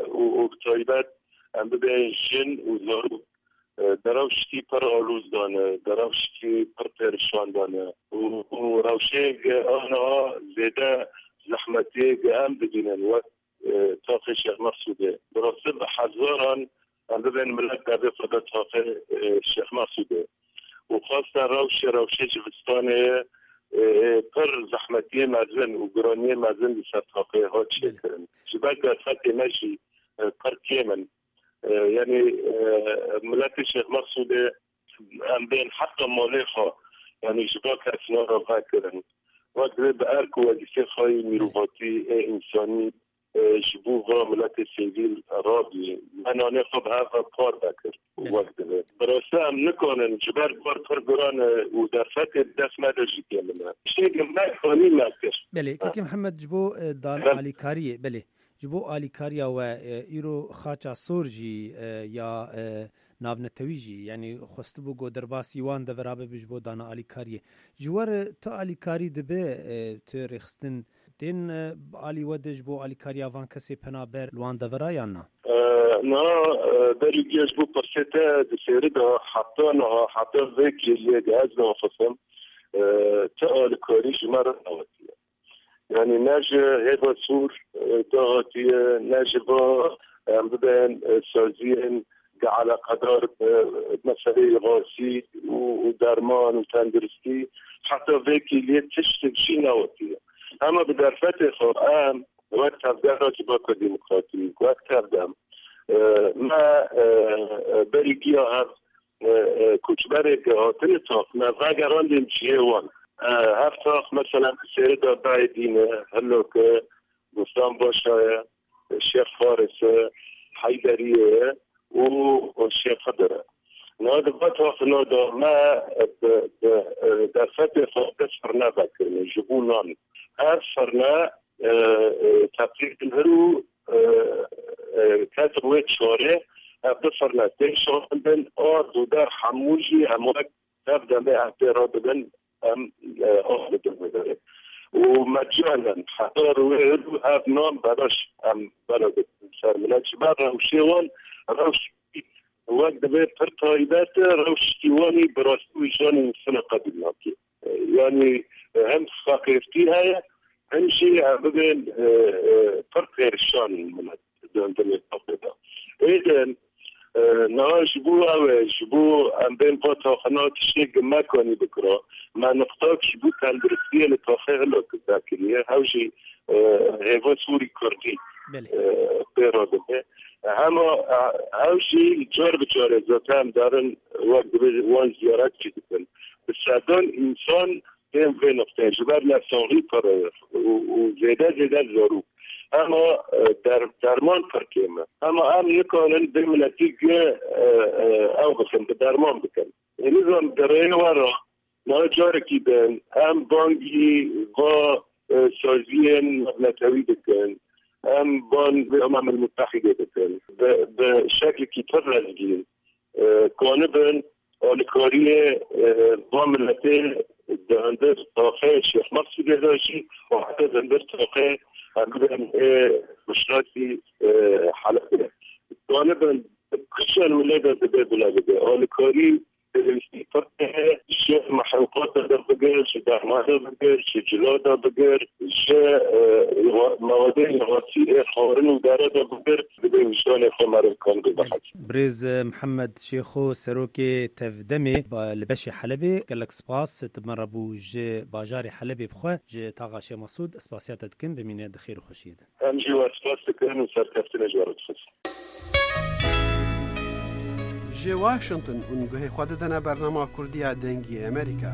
وبطيبات ام ببین جن و زارو دراوشتی پر آلوز دانه دراوشتی پر پرشان دانه و روشه آنها زیده زحمتی ام بدینن و تاقی شیخ مقصوده براسه بحزاران ام ببین ملک دابه فقط تاقی شیخ مقصوده و خاصة روشه روشه جوستانه پر زحمتی مزن و گرانی مزن بسر تاقی ها چه کرن جبال دفت ماشي پر کیمن يعني ملاك الشيخ مقصود ام بين حتى مالخا يعني شباك اسنار فاكرا وقت بارك وظيفه خاي ميروفاتي انساني جبوغا ملاك السيفيل رابي انا نخب هذا قار بكر وقت براسه ام نكون جبار بار فرقران ودفات الدف ما درجي كاملة شيء ما خاني ماكش بله كيكي محمد جبو دان علي كاريه بله جبو آلی کاریا و ایرو خاچا سورجی یا ناونتویجی یعنی خستبو گو درباسی وان دورابه بجبو دانا آلی کاریه جوار تا آلی کاری دبه تو رخستن دین آلی ودج بو آلی کاریا وان کسی پنابر لوان دورا یا نه؟ نه داری گیش بو پرسیته دسیره دا حتی نه حتی وکی لیگ از نافسم تا آلی کاری جمعه نواتیه يعني ناجي هيبا صور دغتي ناجي با بدأن سازين على قدر مسألة غاسي ودرمان وتندرستي حتى ذيكي اللي تشتغل شي نوتي أما بدرفات القرآن وقت هفدارات باكو ديمقراطي وقت هفدام ما بريقيا هف كتبارك هاتني طاق ما غاقران ديمشيه وان هفتاق مثلا سيردا بايدين هلوك بستان باشا الشيخ فارس حيدرية والشيخ خضرة نهاد بطاق نهاد ما دفتر فاقصرنا بكرنا جبونان هفرنا تقريب الهرو كاتر ويت شوري هفرنا تيشون بن آرد ودار حموجي هموك تبدا بها اعتراض بن ام اخذ المدرب ومجانا حضار ويرو هاف نام براش ام بلد صار ملاش برا وشيوان روش وقت دبي فرطايبات روش تيواني براستوي جاني سنة قبل يعني هم فقيرتي هاي هم شيء بين فرق غير الشان من الدنيا الطبيعية اذا ناش بو اوش بو ام بين فوتو خنات شيء ما كوني بكره ما نقطاش بو تندرسيه لتوخير لك ذاكريه هاوشي هيفا سوري كردي بيرو هما هاوشي جار بجار زاتام دارن وقت وان زيارات جديدن بالسادان انسان هم في نقطه جبر لسانغي قرار وزيدا زيدا زارو اما در درمان فرکیمه اما هم نکنن بملتی که او بخن به درمان بکن یعنی زن درین ورا ما جارکی بین هم بانگی و سازین مبنتوی بکن هم بان به امام المتحده بکن به شکل کی پر رزگین کانه بین آلکاری با ملتی دهنده تاقه شیخ مقصود داشتی و حتی دهنده تاقه أقدم مشروعي حلقة غالبا كل الولادة تبادل هذا الكاري فرقها چه محروقات دا بگر چه دهماده بگر چه جلا دا بگر چه مواد نواسی خارن و داره دا بگر به وجدان خمر کن ببخش. برز محمد شیخو سروک تفدمي لبشي حلبي قالك سباس تمربو ج باجاري حلبي بخوا ج تاغاشي مسعود اسباسيات تكن بمينه دخير وخشيد امجي واسباس تكن وسركفتنا جوارد خص جي واشنطن ونگوه خوددنا برنامه كردية دنگي امريكا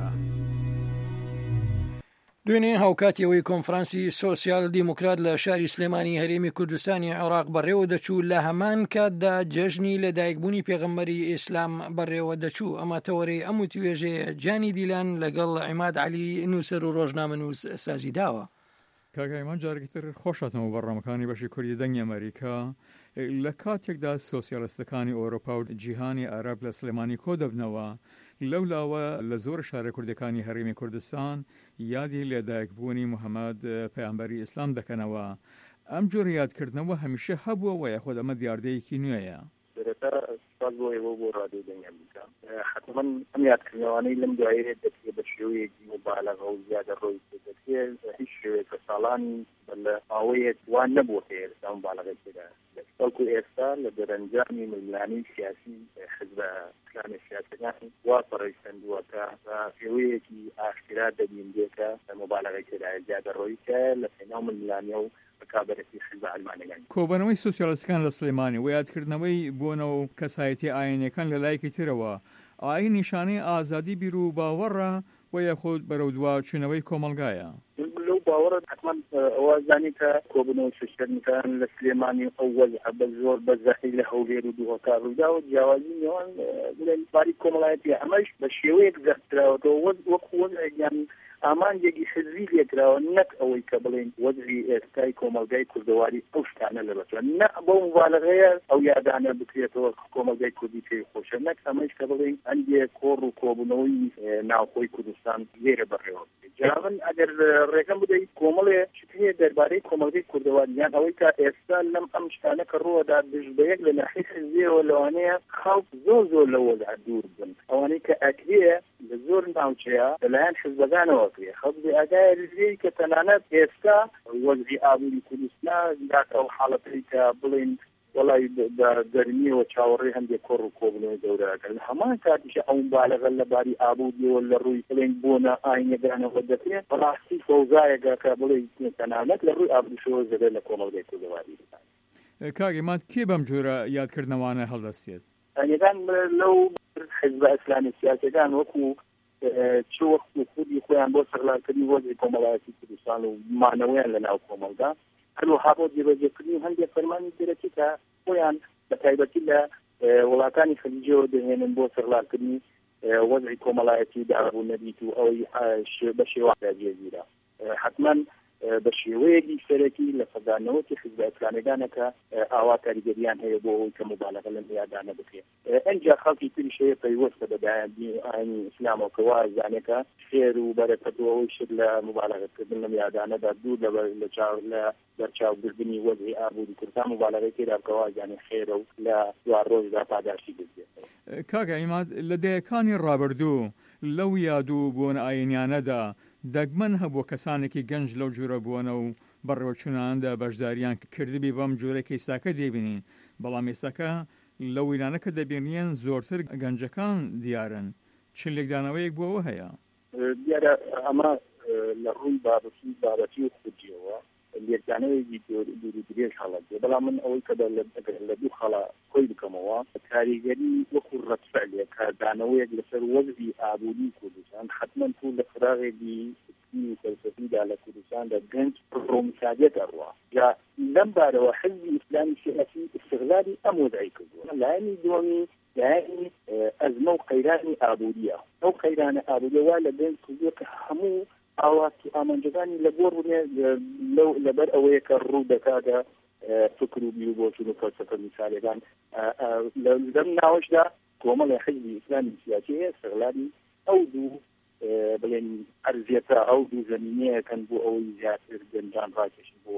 دوێنێ هاوکاتیەوەی کۆنفرانسی سۆسیال دیموکرات لە شاری سلێمانی هەرێمی کوردستانی عێراق بەڕێوە دەچوو لە هەمان کاتدا جەژنی لەدایکبوونی پێغەمبەری ئیسلام بەڕێوە دەچوو. ئەمە تەوەرەی ئەم توێژەیە جانی دیلان لەگەڵ عیماد عەلی نووسەر و ڕۆژنامەنووس سازی داوە. کاگایمان جارێکی تر خۆشاتەوە بەڕامەکانی بەشی کوردی دەنگی ئەمریکا لە کاتێکدا سۆسیالیستەکانی ئەوروپا و جیهانی عەرەب لە سلێمانی کۆ دەبنەوە لەولاوە لە زۆر شارە کوردەکانی هەرێمی کوردستان یادی لێدایکبوونی محەممەد پەیامبەری ئیسلام دەکەنەوە. ئەم جۆر یادکردنەوە هەمیشە هەبووە و یاخۆ ئەمە دیاردەیەکی نوێیە. حتما ئەم یادکردنەوانەی لەم دوایێ دەکرێت بە شێوەیەکی مبالغە و زیادە ڕۆی دەکرێت هیچ شێوەیەکە ساڵانی لە ئاوەیەک وان نەبووە کە ئێستا مبالغە تێدا بەڵکو ئێستا لە دەرەنجامی ململانی سیاسی حزبە ئیسلامی سیاسەکان وا پەڕەیسەندووەکە بە شێوەیەکی ئاشکرا دەبینرێتە مبالغەی تێدا زیادە ڕۆی کە لە پێناو ململانیە و بەکابەرەتی حزبە ئەلمانیەکان کۆبەنەوەی سۆسیالیستەکان لە سلێمانی و یادکردنەوەی بۆنەوە کەسایەتی ئاینەکان لە لایەکی ترەوە ئاین نیشانەی ئازادی بیر و باوەڕە و یاخود بەرەو دواچوونەوەی کۆمەلگایە. لەو باوەڕە حتما ئەوە زانی کە کۆبنەوەی سۆسیالیستەکان لە سلێمانی ئەو وەزع بە زۆر بەزەحی لە هەولێر و دووهۆکار ڕوودا و جیاوازی نێوان لەباری کۆمەڵایەتی ئەمەش بە شێوەیەک زەرکراوەتەوە وەکو وەزعێکیان ئامانجێکی حزبی لێکراوە نەک ئەوەی کە بڵێن وەزعی ئێستای کۆمەلگای کوردەواری ئەو شتانە لەبەسوە نە بەو مبالغەیە ئەو یادانە بکرێتەوە کۆمەلگای کوردی پێی خۆشە نەک ئەمەش کە بڵێن ئەندێ کۆڕ و کۆبوونەوەی ناوخۆی کوردستان لێرە بەڕێوە جاون ئەگەر ڕێگەم بدەیت کۆمەڵێ شتێ دەربارەی کۆمەلگای کوردەواریان ئەوەی کە ئێستا لەم ئەم شتانە کە ڕووەدا دژبەیەک لە ناحیە حزبیەوە لەوانەیە خەڵک زۆر زۆر لە وەزع دوور بن ئەوانەی کە ئەکرێ لە زۆر ناوچەیە لەلایەن حزبەکانەوە کرێ خەڵک ئەگای ریزەیە کە تەنانەت ئێستا وەزعی ئابووری کوردستان دات ئەو حاڵەتەی کە بڵێن وڵی دەرمیەوە چاوەڕێ هەندێک کۆڕ و کۆبنەوەی گەورەکەن هەمان کاتیشە ئەو مبالغە لەباری ئابوودیەوە لە ڕووی بڵێن بۆنە ئاینەکانەوە دەکرێت بەڕاستی فەوزایەکە کە بڵێ تەنانەت لە ڕووی ئابووشەوە زەدە لە کۆمەڵگەی کوردەواری کاگەمان کێ بەم جۆرە یادکردنەوانە هەڵدەستێت ئەنیەکان لەو حزبە ئیسلامی سیاسەکان وەکو چ وەخت و خودی خۆیان بۆ سەرلارکردنی وەزعی کۆمەڵایەتی کوردستان و مانەوەیان لە ناو کۆمەڵگا هەروەها بۆ جێبەجێکردنی و هەندێک فەرمانی دەرەکی کە خۆیان بە تایبەتی لە وڵاتانی خەلیجەوە دەهێنن بۆ سەرلارکردنی وەزعی کۆمەڵایەتی دابوو نەبیت و ئەوەی بە شێوازە جێگیرە حتما بە شێوەیەکی سەرەکی لە سەردانەوەی حزبە ئیسلامیەکانەکە ئاوا کاریگەریان هەیە بۆ ئەوەی کە مبالغە لەم یادانە بکرێت ئەنجا خەڵکی تریش هەیە پەیوەستە بە دایانی ئاینی ئیسلامەوەکەوە زانێکە خێر و بەرەکەتەوەی شت لە مبالغەکردن لەم یادانەدا دوور لە چاو لە دەرچاوگرتنی وەزعی ئابووری کوردستان مبالغەی تێدا بکەوە زانێ خێرە و لە دوار ڕۆژدا پاداشتی بگرێت. کاگە ئیماد لە دەیەکانی ڕابردوو لەو یاد و بۆن ئاینیانەدا دەگمەن هەبوو کەسانێکی گەنج لەو جوورە بوونە و بەڕێوەچووناندا بەشداریان کردبی بەم جۆرە کەیساکە دەبینین بەڵام ئێستاکە لە ویلانە کە دەبینیان زۆرتر گەنجەکان دیارن چ لێکدانەوەیەک بووەوە هەیە دیارە ئەمە لە ڕووی بابەتی بابەتی و خودجیەوە لێکدانەوەیەکی دووری درێژ هەڵەدێ بەڵام من ئەوەی کە لە دوو خەڵا خۆی بکەمەوە کاریگەری وەکو ڕەتفعلێک کاردانەوەیەک لەسەر وەزعی ئابووری کوردستان حتما تو لە فراغێکی و فەلسەفیدا لە کوردستاندا گەنج ڕۆمسادێت ئەڕوا یا لەم بارەوە حزبی ئیسلامی سیاسی استغلالی ئەم وەزعی کردووە لایەنی دووەمی لایەنی ئەزمە و قەیرانی ئابووریە ئەو قەیرانە ئابووریە وا لە گەنج کردووە کە هەموو ئاواتی ئامانجەکانی لەگۆڕ بوونێ لەبەر ئەوەیە کە ڕوو دەکاتە فکر و بیر و بۆچوون و فەلسەفە میسالەکان لەم ناوەشدا کۆمەڵی حزبی ئیسلامی سیاسی هەیە استغلالی ئەو دوو بڵێن ئەرزیەتە ئەو دوو زەمینەیەکەن بۆ ئەوەی زیاتر گەنجان ڕاکێشن بۆ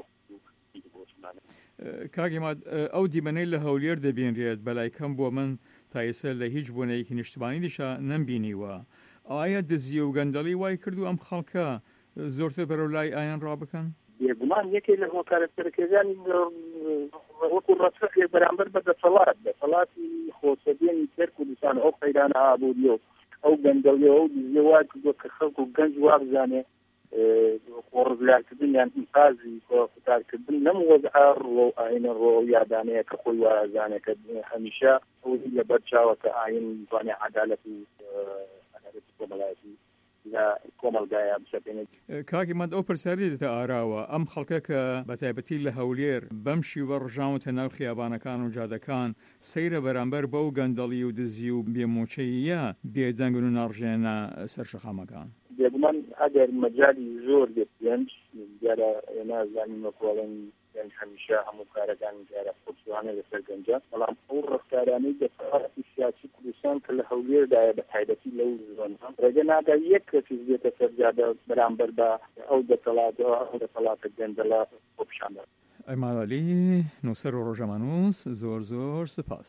کاگەماد ئەو دیمەنەی لە هەولێر دەبێنرێت بەلای کەم بۆ من تا ئێستا لە هیچ بۆنەیەکی نیشتمانی دیشە نەمبینیوە ئایا دزی و گەندەڵی وای کردو ئەم خەڵکە زۆرتر بەرەو لای ئایان ڕابکەن؟ بێگومان یەکێک لە هۆکارەسەرکردانی وەکو ڕەچەقێک بەرامبەر بە دەسەڵات دەسەڵاتی خۆسەبیێنی سەر کوردستان ئەو قەیرانە ئابووریە و ئەو گەندەڵیە ئەو دزیە وا کردووە کە خەڵک و گەنج وابزانێ خۆڕزلارکردن یان ئینقازی قوتارکردن نەم وەزعە ڕۆ ئاینە ڕۆ یادانەیە کە خۆی وازانێ کە هەمیشە ئەوی لە بەرچاوە کە ئاین توانێ عەدالەت و عەدالەتی کۆمەڵایەتی لە کۆمەلگایە بسەپێنێت. کاکی مەد ئەو پرسیاری دێتە ئاراوە ئەم خەڵکە کە بەتایبەتی لە هەولێر بەم شیوە ڕژاوتە ناو خیابانەکان و جادەکان سەیرە بەرامبەر بەو گەندەڵی و دزی و بێموچەیە بێدەنگ و ناڕژێنە سەر شەقامەکان. بێگومان ئەگەر مەجای زۆر بێت گەنج دیارە نازانین وەکوڵێن گەنج هەمیشە هەموو کارەکان دیارە خۆپسوانە لەسەر گەنجە بەڵام ئەو ڕفتارانەی دەسەڵاتی سیاسی کوردستان کە لە هەولێردایە بە تایبەتی لەو زۆنە ڕێگە نادا یەک کەسیش بێتە سەرجادە بەرامبەر بە ئەو دەسەڵاتەوە ئەو دەسەڵاتە گەندەڵە خۆپشاندا. ئەی ماڵالی نووسەر و ڕۆژەمانووس زۆر زۆر سپاس.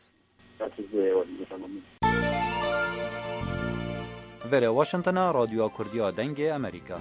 Vere Washington'a Radyoya Kurdiya Dengê Amerîka.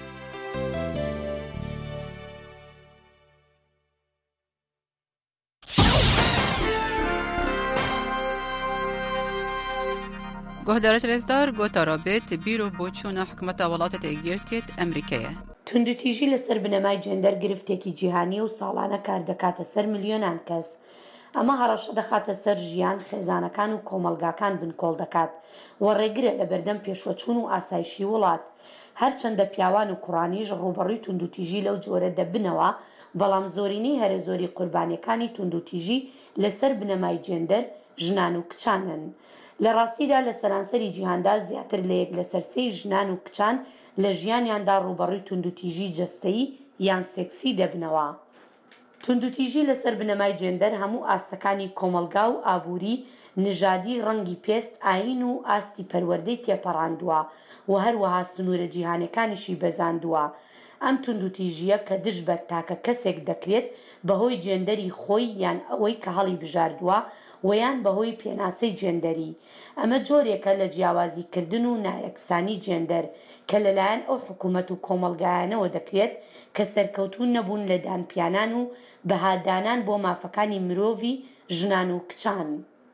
گهدارت رزدار گوتا رابط بیرو بوچونا حکومت وڵاتە یەکگرتووە ئەمریکایە. توندوتیژی لەسەر بنەمای جێندەر گرفتێکی جیهانی و ساڵانە کار دەکاتە سەر ملیۆنان کەس. ئەمە هەڕەشە دەخاتە سەر ژیان خێزانەکان و کۆمەلگاکان بنکۆڵ دەکات و ڕێگرە لە بەردەم پێشوەچوون و ئاسایشی وڵات. هەرچەندە پیاوان و کوڕانیش ڕوبەڕووی توندوتیژی لەو جۆرە دەبنەوە بەڵام زۆرینەی هەرە زۆری قوربانیەکانی توندوتیژی لەسەر بنەمای جێندەر ژنان و کچانن. لە ڕاستیدا لە سەرانسەری جیهاندا زیاتر لە یەک لە سەرسەی ژنان و کچان لە ژیانیاندا ڕوبەڕووی توندوتیژی جەستەیی یان سێکسی دەبنەوە. توندوتیژی لەسەر بنەمای جێندەر هەموو ئاستەکانی کۆمەلگا و ئابووری نژادی ڕەنگی پێست ئاین و ئاستی پەروەردەی تێپەڕاندووە و هەروەها سنوورە جیهانەکانیشی بەزاندووە. ئەم توندوتیژیە کە دژ بە تاکە کەسێک دەکرێت بەهۆی جێندەری خۆی یان ئەوەی کە هەڵی بژاردووە ویان بەهۆی پێناسەی جێندەری. ئەمە جۆرێکە لە جیاوازیکردن و نایەکسانی جێندەر کە لەلایەن ئەو حکوومەت و کۆمەلگایانەوە دەکرێت کە سەرکەوتون نەبوون لە دانپیانان و بەهادانان بۆ مافەکانی مرۆڤی ژنان و کچان.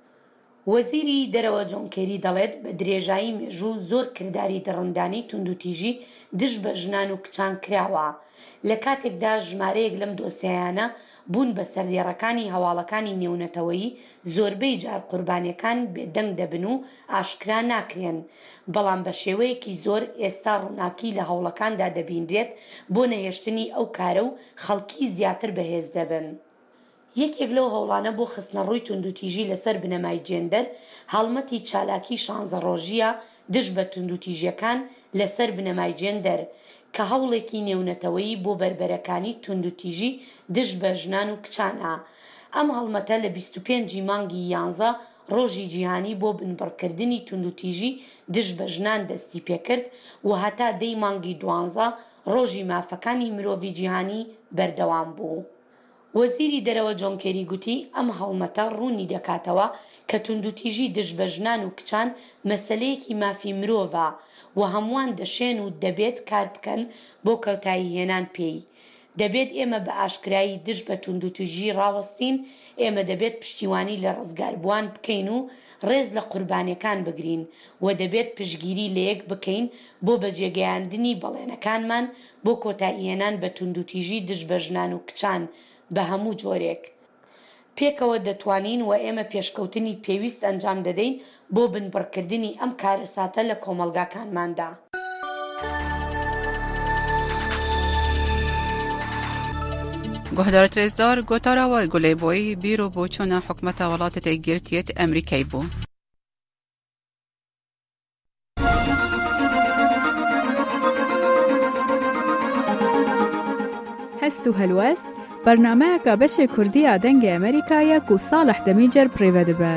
وەزیری دەرەوە جۆن کێری دەڵێت بە درێژایی مێژوو زۆر کردداری دڕندانی توندوتیژی دژ بە ژنان و کچان کراوە. لە کاتێکدا ژمارەیەک لەم دۆسیایانە بوون بە سەردێڕەکانی هەواڵەکانی نێونەتەوەیی زۆربەی جار قوربانیەکان بێدەنگ دەبن و ئاشکرا ناکرێن بەڵام بە شێوەیەکی زۆر ئێستا ڕووناکی لە هەوڵەکاندا دەبیندرێت بۆ نەهێشتنی ئەو کارە و خەڵکی زیاتر بەهێز دەبن. یەکێک لەو هەوڵانە بۆ خستنە ڕووی توندوتیژی لەسەر بنەمای جێندەر هەڵمەتی چالاکی شانزە ڕۆژیە دژ بە توندوتیژیەکان لەسەر بنەمای جێندەر کە هەوڵێکی نێونەتەوەیی بۆ بربەرەکانی توندوتیژی دژ بە ژنان و کچانە. ئەم هەڵمەتە لە بیست و پێنجی مانگی یانزە ڕۆژی جیهانی بۆ بنبڕکردنی توندوتیژی دژ بە ژنان دەستی پێکرد و هەتا دەی مانگی دوانزە ڕۆژی مافەکانی مرۆڤی جیهانی بەردەوام بوو. وەزیری دەرەوە جۆن کێری گوتی ئەم هەڵمەتە ڕوونی دەکاتەوە کە توندوتیژی دژ بە ژنان و کچان مەسەلەیەکی مافی مرۆڤە و هەمووان دەشێن و دەبێت کار بکەن بۆ کەوتایی هێنان پێی. دەبێت ئێمە بە ئاشکرایی دژ بە توندوتیژی ڕاوەستین، ئێمە دەبێت پشتیوانی لە ڕزگاربووان بکەین و ڕێز لە قوربانیەکان بگرین و دەبێت پشگیری لە یەک بکەین بۆ بەجێگەیاندنی بەڵێنەکانمان بۆ کۆتایی هێنان بە توندوتیژی دژ بە ژنان و کچان بە هەموو جۆرێک. پێکەوە دەتوانین و ئێمە پێشکەوتنی پێویست ئەنجام دەدەین بۆ بنبڕکردنی ئەم کارەساتە لە کۆمەلگاکانماندا. گهدارت رزدار گوتارا و گله بوی بیرو بوچونا حکومت ولایت یەکگرتووە ئەمریکای بوو. هەست و هەلوەست بەرنامەیەکە بەشێ کوردیە دەنگی ئەمریکایە و ساڵح دەمیجەر پڕێوە دەبە.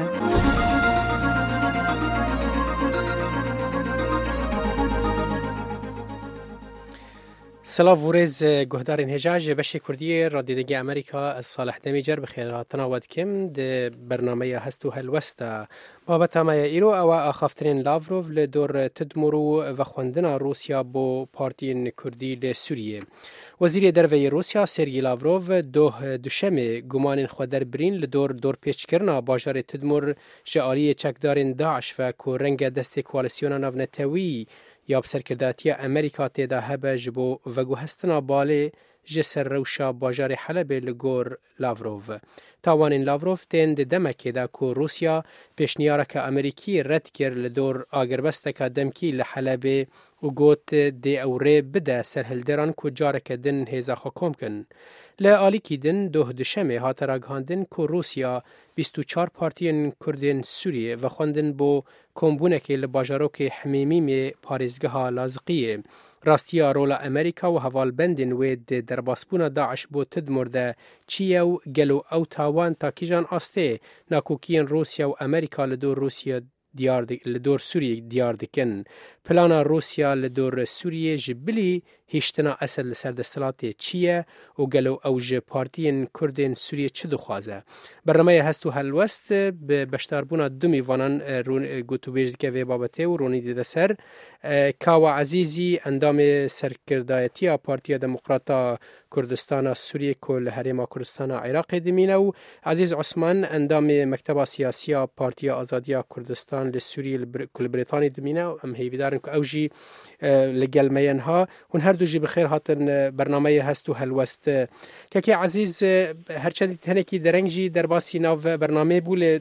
سلاف ورز گهدارین هجاج بشی کردی رادیدگی امریکا صالح دمیجر بخیراتنا ودکم ده برنامه هستو هلوستا بابت ما ایرو او آخافترین لاوروف لدور تدمرو و خوندنا روسیا بو پارتین کردی لسوریه. وزیر دروی روسیا سرگی لاوروف دوه دوشمه گمان خودر برین لدور دور پیچ کرنا باجار تدمر جعالی چکدارین داعش و کورنگ دست کوالسیون ناونتوی یا بسرکرداتی امریکا تیدا هبه جبو وگو هستنا باله جسر روشا باجار حلب لگور لاوروف. تاوانین لاوروف تین ده دمکی دا که روسیا پیشنیارک امریکی رد کر لدور آگربستک دمکی لحلب و گوت ده اوره بده سرهلدران که جارک دن هیزا خاکوم کن. لآلی کی دن دوه دشمه هات راگهاندن که روسیا بیست و چهار پارتین کردین سوریه و خوندن بو کمبونکی لباجاروک حمیمیم پارزگه ها لازقیه. راستیا رولا امریکا و حوال بندن وید در باسپونا داعش بو تدمرده چیه و گلو او تاوان تا کیجان آسته ناکوکین روسیا و امریکا لدور روسیا دیار لدور سوریه دیار دکن. پلانا روسیا لدور سوریه جبلی هیشتنا اصل لسردستلات چیه و گلو اوج پارتین کردین سوریه چه دخوازه. برنامه هستو هلوست به بشتاربونا دومی وانان رون گوتو بیجد که وی بابته و رونی دیده سر کاوا عزیزی اندام سرکردایتی پارتیا دموکراتا کردستان سوریه کل حریم کردستان عراق دمینه و عزیز عثمان اندام مکتب سیاسی پارتیا آزادی کردستان لسوریه کل بریتانی دمینه و ام هیویدارن که اوجی لگل مین ها هون هر دو جی بخیر هاتن برنامه هستو هلوست که عزیز هرچند هنکی درنگجی در باسی ناو برنامه بول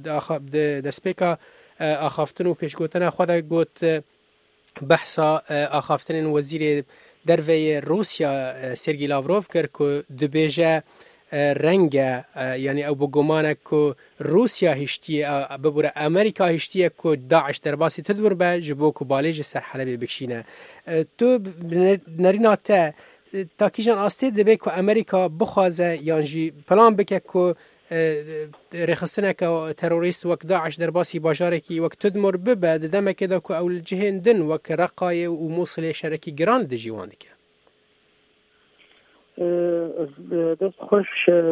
دسپیکا آخافتن و پیشگوتن خود گوت بحثا آخافتن وزیر دروی روسیا سرگی لاوروف کرد که دبیجه رنگ یعنی او بگمانه که روسیا هشتیه ببوره امریکا هشتیه که داعش در باسی تدور به جبو که بالیج سر حلبی بکشینه. تو نرینا تا تا کیجان آسته دبی که امریکا بخوازه یعنی پلان بکه که رخصتنا که تروریست وقت داعش در باسی باجاره کی وقت تدمر ببه دمه که دا که اول جهن دن وقت رقای و موصل شرکی گران ده جوان که دست خوش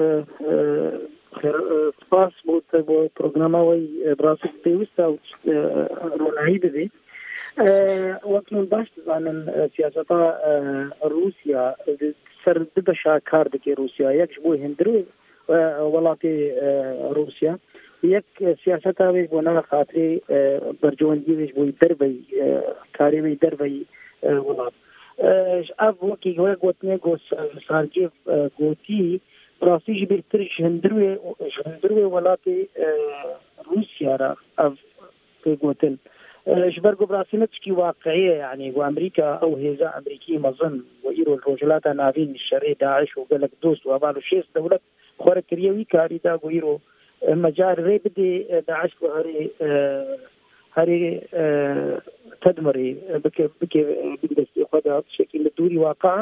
سپاس بود با پروگراموی براسک پیوست و رونایی بده وقت من باش زنان سیاستا روسیا سر دبشا کار دکی روسیا یک جبوی هندرو ولاتی روسیا یک سیاست هایی بنا خاطری برجوندی ویش بوی دربی کاری وی دربی ولات اف وکی گوی گوتنی گوس سارجیف گوتی راستی جبرتر جندروی جندروی ولاتی روسیا را اف گوتن جبرگو براسمت کی واقعیه يعني وامريكا او هيزا امريكي مظن ويرو الرجلات نافين الشرعي داعش وقالك دوست وابالو شيس دولت خورا كريوي كاري دا ويرو مجار ري بدي داعش وهري هري تدمري بك بك بدس خدا شكل دوري واقع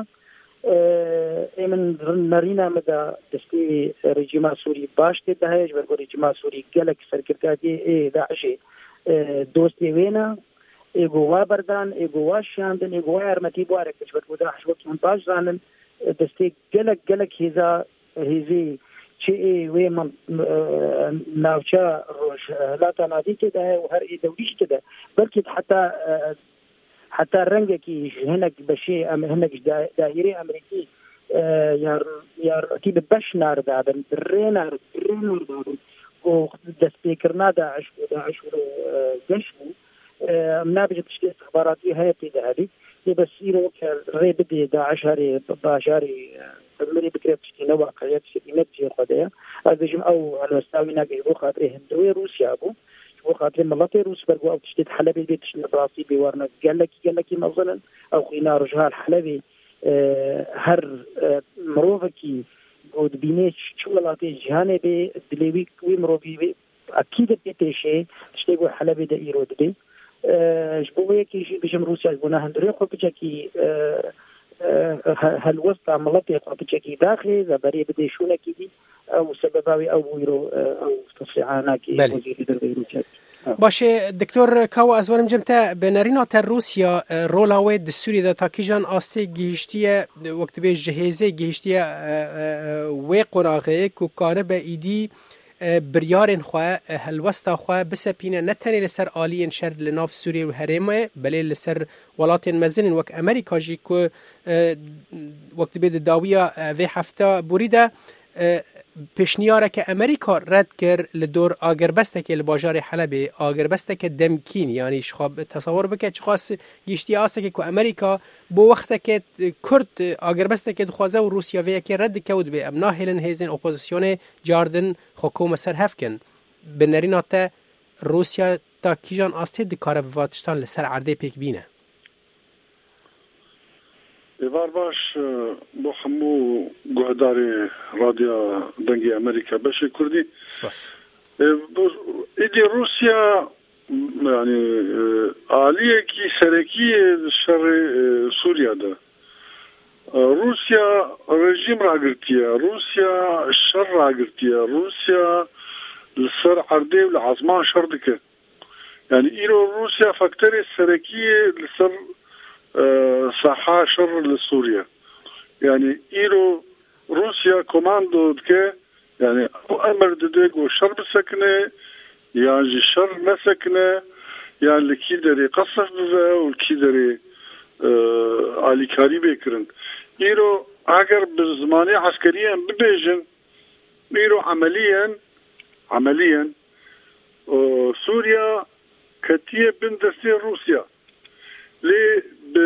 من نرينا مدى دستي رجيم سوري باش تدهج برغو رجيم سوري قالك سركرتاتي اي داعشي دوستی وینا ایگو بردان ایگو شاندن ایگو ارمتی بوارک چبت بودا حشوت من باش زانن دستی گلک گلک هیزا هیزی چی وی من ناوچا روش لا تنادی كده وهر دوليش كده بلكي حتى حتى رنگه کی هناك بشي ام هناك دائري امريكي يار يار كي بش نار دادن رينار رينار دادن ودستي كرنا داعش داعش وجشمو منابج تشكيل استخباراتي هيئتي هذه بس يرو ري بدي داعش هاري باشاري مري بكري تشكيل واقعيات تشكيل نتي خدايا هذا جم او على مستوى ناقي بو خاطري هندوي روسيا بو بو خاطري ملاتي روس برغو او تشكيل حلبي بيت تشكيل راسي بيورنا قال لك قال لك مثلا او خينا رجال حلبي هر مروفكي بود بینش چولاتی جهانی به دلیوی کوی مروی به اکید بیتشه تشتگو حلبی ده ایرود بی جبوه یکی بجم روسیا جبونه هندری خو بچکی هالوسط عملتی خو بچکی داخلی زبری بدیشونه کی دی او سبباوی او ویرو او تصفیعانا کی وزیر در روسیا باشه دکتور کاوا از ورم جمتا بنرینا تر روسیا رولاوی د سوری د تاکیجان آسته گیشتیه وقت به جهیزه گیشتیه وی قراغه کو کانه به ایدی بریارن خواه هلوستا خواه بسپینه نتنی لسر آلین شر لناف سوریه و هرمه بله لسر ولاتین مزنین وک امریکا جی که وقت به داویا وی هفته بریده پیشنیاره که امریکا رد کرد لدور آگربسته که لباجار حلب آگربسته که دمکین یعنی شخاب تصور بکه چه خاص گیشتی آسته که امریکا بو وقت که کرد آگربسته که دخوازه و روسیا وی که رد کود به امنا هلن هیزن اپوزیسیون جاردن حکومت سر هفکن بنرینات روسیا تا کیجان آسته دکاره واتشتان لسر عرده پیک بینه ایوار باش با همو گهدار رادیو دنگی امریکا بشه کردی سپاس ایدی روسیا یعنی عالیه کی سرکی شر سوریا ده روسیا رژیم را گرتیه روسیا شر را گرتیه روسیا لسر عرده و لعظمان شر دکه یعنی ایرو روسیا فاکتری سرکی لسر ساحه شر لسوريا يعني ايرو روسيا كوماندو دكه يعني امر ددق شر بسكنه يعني شر مسكنه يعني اللي دري قصف بها والكي دري آه علي كاري بكرن ايرو اگر بزمانه عسكريا ببيجن ايرو عمليا عمليا آه سوريا كتيه بين دستي روسيا لي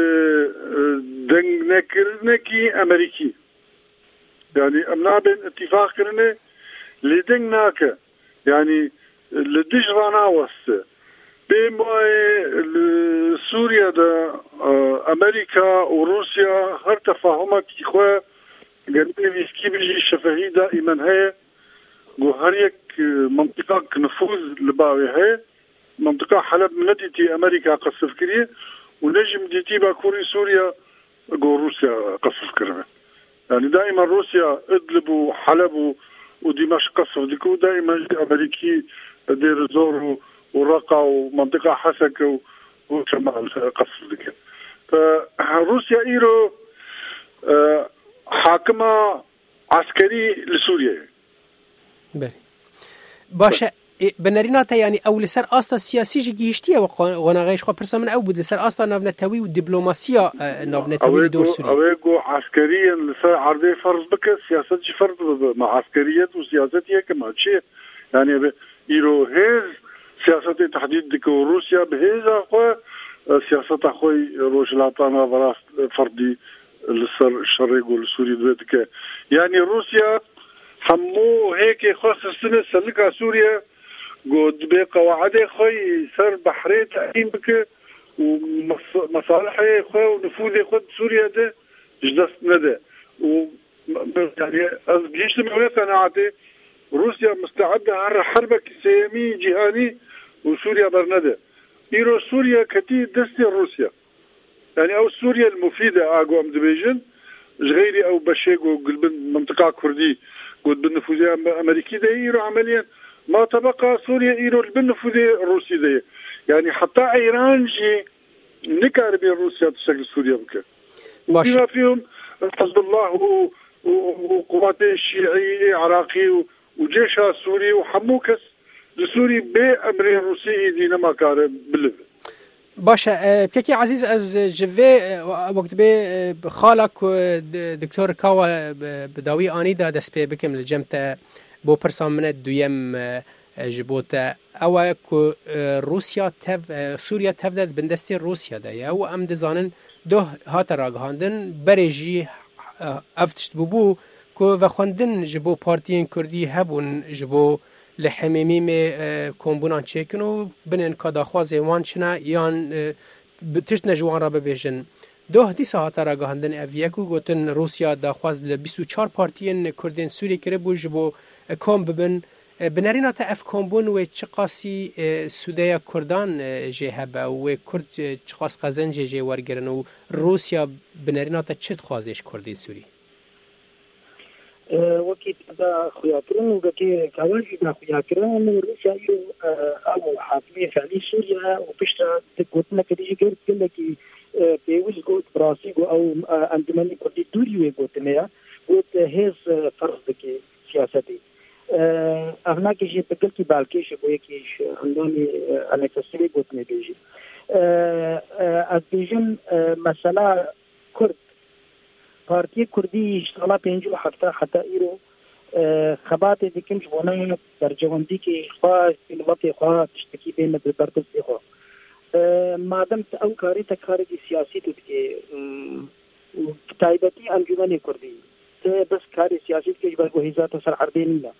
دنگنكرنكي امريكي يعني امنا بين اتفاق كرنه لدنگناك يعني لدجرانا وست بموي سوريا دا امريكا وروسيا هر تفاهمك اخوة قالوا ويسكي بيجي شفهي دائما هي وهريك منطقة نفوذ لباوي هي منطقة حلب مندتي امريكا قصف كريه ونجم ديتي باكوري سوريا جو روسيا قصف كرمه يعني دائما روسيا ادلب وحلب ودمشق قصف ديكو دائما امريكي دير زور ورقة ومنطقة حسك وشمال قصف ديك فروسيا ايرو حاكمة عسكري لسوريا بله باشه بنرینات یعنی اول سر آستا سیاسی جگیشتیه و قناغیش خو پرسا من او بود سر آستا نافنتوی و دیپلوماسیا نافنتوی دور سوري اويغو عسكريا لسر عرضي فرض بك سياسات جي فرض مع عسكريات وسياسات كما شيء يعني ايرو هيز سياسات تحديد ديكو روسيا بهيزا خو سياسات اخوي روجلاتانا براس فردي لسر الشرق والسوري دوتك يعني روسيا همو هيك خاص السنه سلكها سوريا قد بقواعد خوي سر بحري تعيين بك ومصالح خوي ونفوذ خد سوريا ده جدس ندى و يعني جيش المعلومات قناعتي روسيا مستعدة على حرب سيامي جهاني وسوريا برندى ايرو سوريا كتير دستي روسيا يعني او سوريا المفيدة اقوى مدبيجن غيري او بشيقو قلب منطقة كردي قد بالنفوذية امريكي ده ايرو عمليا ما تبقى سوريا ايرو بالنفوذ الروسي ده يعني حتى ايران جي نكار بين روسيا تشكل سوريا بك بما فيهم حزب الله وقواته الشيعي عراقي وجيشها السوري وحموكس لسوري بأمر روسي دينما كان باللب باشه پیکی عزیز از جوه وقت به خالک دکتر کاوا بداوی آنی دا دست پی بکم لجمت بو پرسان من دویم جبوت او که روسیا تف سوریا تفدد بندستی روسیا ده یا او ام دزانن دو هات راگهاندن برجی افتشت بو که و خوندن جبو پارتین کردی هبون جبو لحميمي مي كومبونان تشيكنو بنن كداخوازي وانشنا يان تشنا جوان رابا بيجن دوه دي ساعتا را گهاندن اویکو گوتن روسیا داخواز ل بیست و چهار پارتین کردین سوری کرے بو جبو کوم ببن بنرینا تا اف کومبون و چقاسی سودیا کردان جهبه و کرد چقاس قزن جه ورگرن و روسیا بنرینا تا چت خوازش کردی سوری وەک وكي دا خياكرن وكي كواجي دا خياكرن روسيا يو او حاكمية فعلي سوريا وبشتا تقولنا كديجي قلت لكي بيوز قلت براسي او اندماني كردي دوري وقلتنا قلت هز فرض كي سياستي اغنا كيجي بقل كي بالكيش ويكيش عندوني انا كسري قلتنا بيجي از بيجن مسألة كرد پارتی کردی اشتغال پنجو هفته حتی ایرو خبات دیکن جوانه در جواندی که خواه کلمات خواه تشتکی بین در بردستی خواه مادم تا او کاری تا کاری دی سیاسی تو که تایبتی انجمن کردی تا بس کاری سیاسی که جبر گوهیزات سر عربی نینا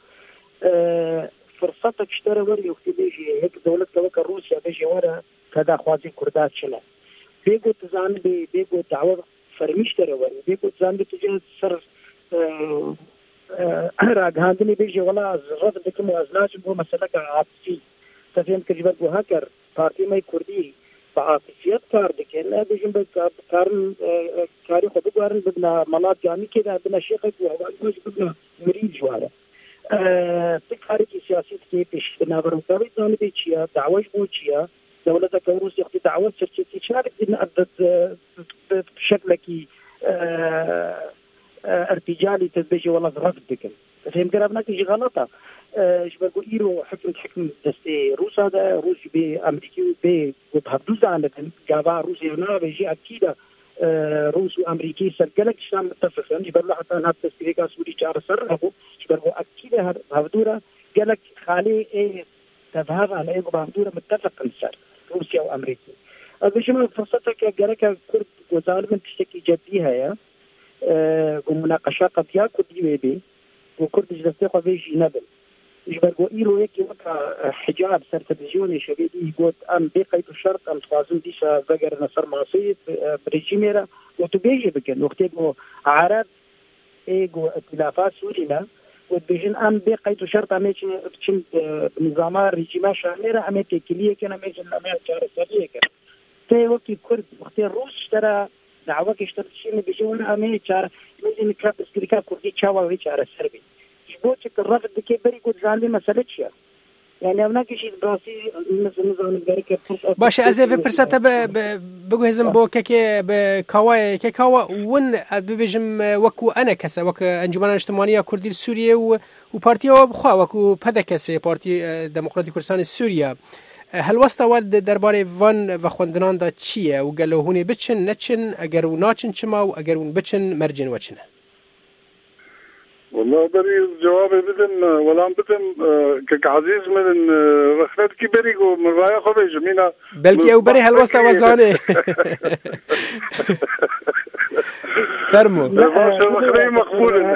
فرصت کشتر وری وقتی بیجی یک دولت که روسیا بیجی وره کدا خوازی کردات شنه بیگو تزان بی بیگو دعوه فرميشتره وري بيكو زان بتجي سر راغاندني بيجي ولا زرد بكم ازلاج بو مسألة عاطفي تفهم كجبر بو هاكر بارتي ماي كردي بعاطفيات كار دكن بيجي بكارن كاري خدو قارن بدنا مناط جامي كده بدنا شيخك وهو بدنا مريض جواره تكاري کی سیاست کی پیش نابرو کوي ځان به چیا دعوه بو چیا دولت كوروس يختي دعوة شركتي شارك إن أدت بشكل كي ارتجالي تزبيجي والله رفض دكن فهم قرابنا كي غلطة ايش بقول إيرو حكم حكم دستي روس هذا روس بأمريكي بي وبهدوز عندك جابا روسيا هنا بيجي أكيد روس وأمريكي سرقلك شام متفق يعني بقول حتى أنا تسكريكا سوري شعر سر أبو بقول أكيد هفدورة قالك خالي إيه تفهم على إيه بهدورة متفق السر روسيا وأمريكا. أبشر فرصتك جرك كرد وزارة تشتكي جديها يا أه ومناقشة قضية كردي بيبي وكرد جلسة بيجي نبل. يجبر وإيرو يكي وقع حجاب سر تلفزيوني شبيدي يقول أم بقيت الشرط أم توازن ديشا بقر نصر معصية بريجيميرا وتبيجي بكن وقتيجو عرب إيجو ائتلافات سورينا وبيجن أم بقيت شرط أميش بتشن بنظامات ريجيما شاميرا أمي تكلية كنا أميش أمي كارثية كنا تي وقت كرد وقت الروس ترى دعوة كشترت شيء بيجون أمي كار ميزين كاب استريكا كردي شاوا ويشار السربي يبوتك الرفض دكي بري قد زاندي مسألة شيء يعني هناك شيء براسي مثل نظام الجريكة باش أزف برسالة ب بجهزم بو كك بكواي ككوا ون ببجم وكو أنا كسا وك أنجمن الاجتماعية كردي السورية وبارتي وبخوا وكو بدا كسا بارتي ديمقراطي كردستان السورية هل وسط ود درباره وان وخوندنان دا چیه و گلو هونی بچن نچن اگر و ناچن چما و اگر و بچن مرجن وچنه والله بري جواب بدن ولا بدن كعزيز من رخنت كي بري من رايح خو بيجمينا بلكي او بري هل وسط وزانه فرمو باش رخني مقبول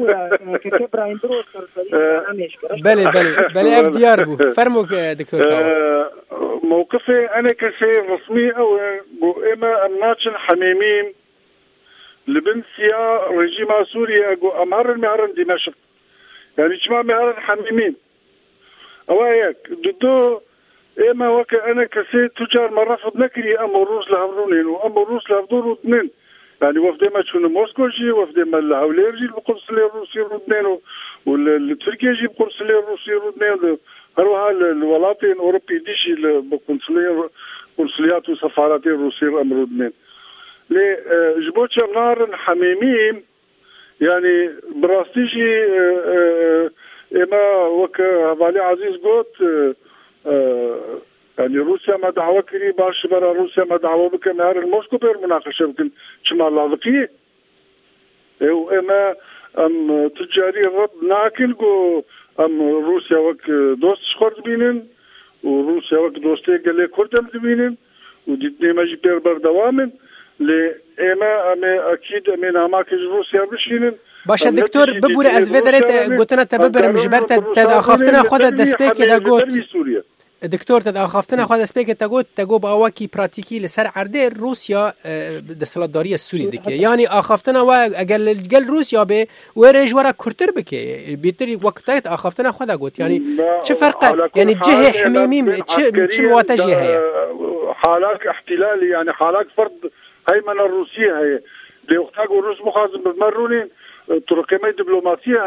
بلي بلي بلي اف دي ار بو فرمو دكتور موقفي انا كشيء رسمي او اما الناتشن حميمين لبنسيا رجيم سوريا جو أمهر المهرن دمشق يعني شما مهرن حميمين أوايك دو إما وكا أنا كسي تجار مرافض نكري أما الروس لهفرونين وأما الروس لهفدوروا اثنين يعني وفد ما تشون موسكو جي وفد ما الهولير جي القنصلية الروسية اثنين والتركيا جي القنصلية الروسية اثنين هروها الولاطين الأوروبي ديشي القنصلية قنصليات وسفارات الروسية أمر اثنين لي جبوتش نار حميمين يعني براستيجي اما وك هذا عزيز قلت يعني روسيا ما دعوة كري باش برا روسيا ما دعوة بك نهار الموسكو بير مناقشة يمكن شمال لاذقية اما ام تجاري الرب ناكل جو ام روسيا وك دوست شخرد بينن وروسيا وك دوستي قال كردم بينن وديتني ماجي بير بردوامن لإما أما أكيد من أماكن روسيا بشينن باشه دكتور ببوره از ودرت گوتنا تببر مجبرت تداخفتنا خود دسپیک دا گوت دكتور تداخفتنا خود دسپیک تا گوت تا گو با وکی پراتیکی لسر عرضه روسیا دسالتداری السوري دکه یعنی اخفتنا و اگر گل روسیا به ورج ورا کورتر بکه بیتری وقت اخفتنا خود گوت يعني چه فرق يعني جهه حميميم چه چه مواجهه هي حالات احتلالي يعني حالات فرض هيمنه الروسيه هي لوقتها الروس مخازن بمرونين طرق دبلوماسيه انا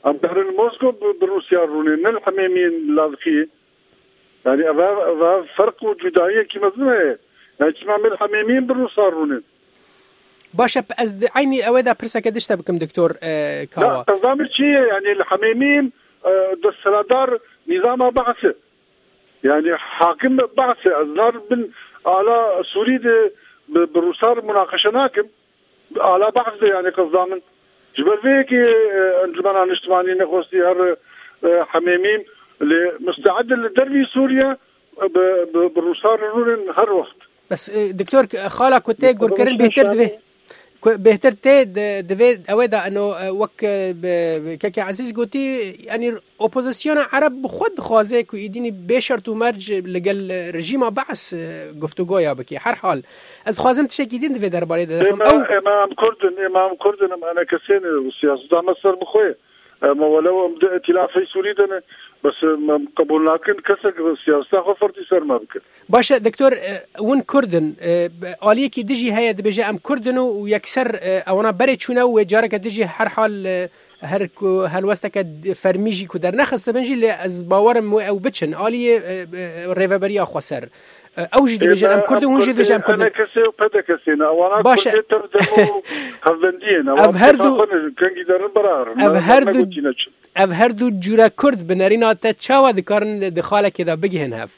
ام دارن موسكو بروسيا روني نل حميمين لاذخي يعني هذا فرق وجودائيه كما زعما يعني تسمع من الحميمين بروسيا روني باشا از عيني اودا برسك دشتا بكم دكتور اه كاوا لا نظام شيء يعني الحميمين اه دستلادار نظام بعثه يعني حاكم بعثه ازنار بن على سوري بروسار مناقشه ناكم على بعثه يعني قصدامن جبل فيك انجمنا الاجتماعي نخوصي هر حميمين مستعد لدربي سوريا بروسار رونن هر وقت بس دكتور خاله كنت قركرن بهتر دفي بهتر تي دفي اودا انه وك كاكي عزيز قلتي يعني اوبوزيسيون عرب خود خوازه كو يديني بشرط ومرج لقال رجيم بعث گفتگویا بكي هر حال از خوازم تشكيدين دفي درباره دفهم او امام كردن امام كردن انا كسين السياسه مصر بخوي ما ولو مبدا ائتلافي سوري دنا بس قبول لكن كسك السياسه خفرتي سر ما بك باشا دكتور ون كردن آلیه کی دجی هيا دبجه ام كردن ويكسر اونا بري چونه و جارك دجي هر حال هر هل وستك فرميجي كو در نخست بنجي ل از باورم او بچن آلیه ریوبریا خسر او جدي بجه ام كردن و جدي بجه ام كردن انا كسي وبدا كسينا وانا باشا تردمو هفندين او هردو كان جدار برار او هردو او هردو جورا كرد بنارينا تا چاوا دكارن دخاله كده بگهن هف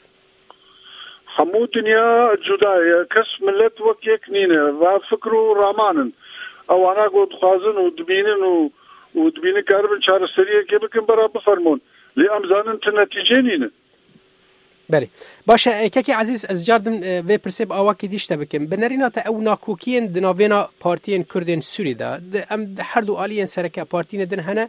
حمو دنيا جداية كس ملت وكيك نينة وفكروا رامانن او انا قد خوازن ودبينن ودبينن كاربن شهر السرية كيبكن برا بفرمون لأمزانن تنتيجة نينة بله باشه كاكي عزيز از جاردن في برسيب اواكي ديش تبكم بنارينا تا او ناكوكين دناوينا بارتين كردين سوري دا ام حردو آليين سركا بارتين دن هنا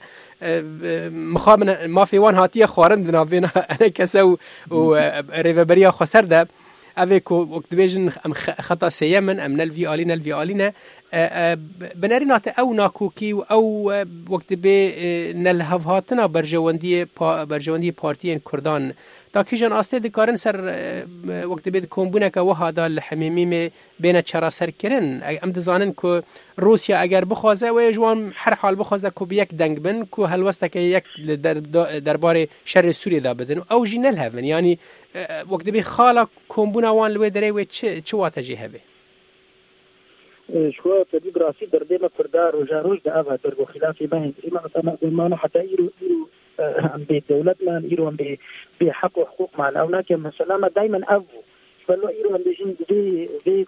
مخابنا ما في وان هاتيه خوارن دناوينا انا كسو و ريفبريا خسر دا افيكو وقت بيجن خطا سيمن ام نلفي آلينا الفي آلينا بنارينا تا او ناكوكي او وقت بي نلهفهاتنا برجواندي برجواندي بارتين كردان تاكي جان آسته دكارن سر وقت بيد كومبونك وهذا الحميمي بين چرا سر كرن ام دزانن كو روسيا اگر بخوازه و جوان هر حال بخوازه كو بيك دنگ بن كو هلوستك يك دربار شر سوريا دا بدن او جينل هفن يعني وقت بي خالا كومبونا وان لوي دري و چ واتا جي هبه شو تدي براسي درده ما كردار وجاروج دا ابا درغو خلافي باين ما ما حتى يرو يرو ام بي دولتنا يرو ام بي حق وحقوق معنا هناك مثلا دائما ابو فلو يرو ام بيجين دي دي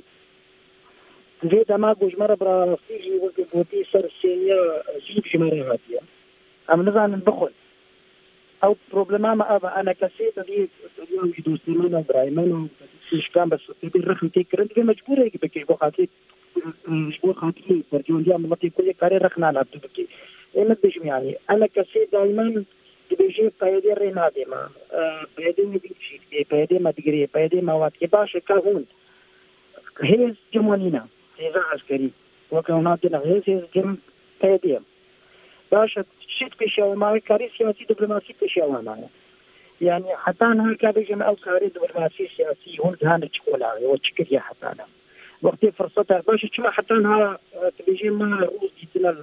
دي دما جمره براسي وقتي سر سينيا جيب جمره هاتيه ام نزان بخل او بروبلما ما ابا انا كسيت دي اليوم يدوس لنا برايمن مش كان بس تبي الرخم تكرن دي مجبوره بكي بخاطي مجبور خاطي برجون دي عملتي كل كاري رخنا على بكي انا بيجم يعني انا كسيت دائما بيجي قيادي رينادي ما قيادي بيجي قيادي ما تجري قيادي ما وقت باش كهون هي جمانينا هي عسكري وكانوا عندنا هي جم قيادي باش شيت بيشاو ما كاري سياسي دبلوماسي بيشاو معنا يعني حتى أنا كابيجم أو كاري دبلوماسي سياسي هون هان تشكولا وتشكل يا حتى أنا وقت فرصتها باش تشوف حتى أنا تبيجي ما روس جيتنا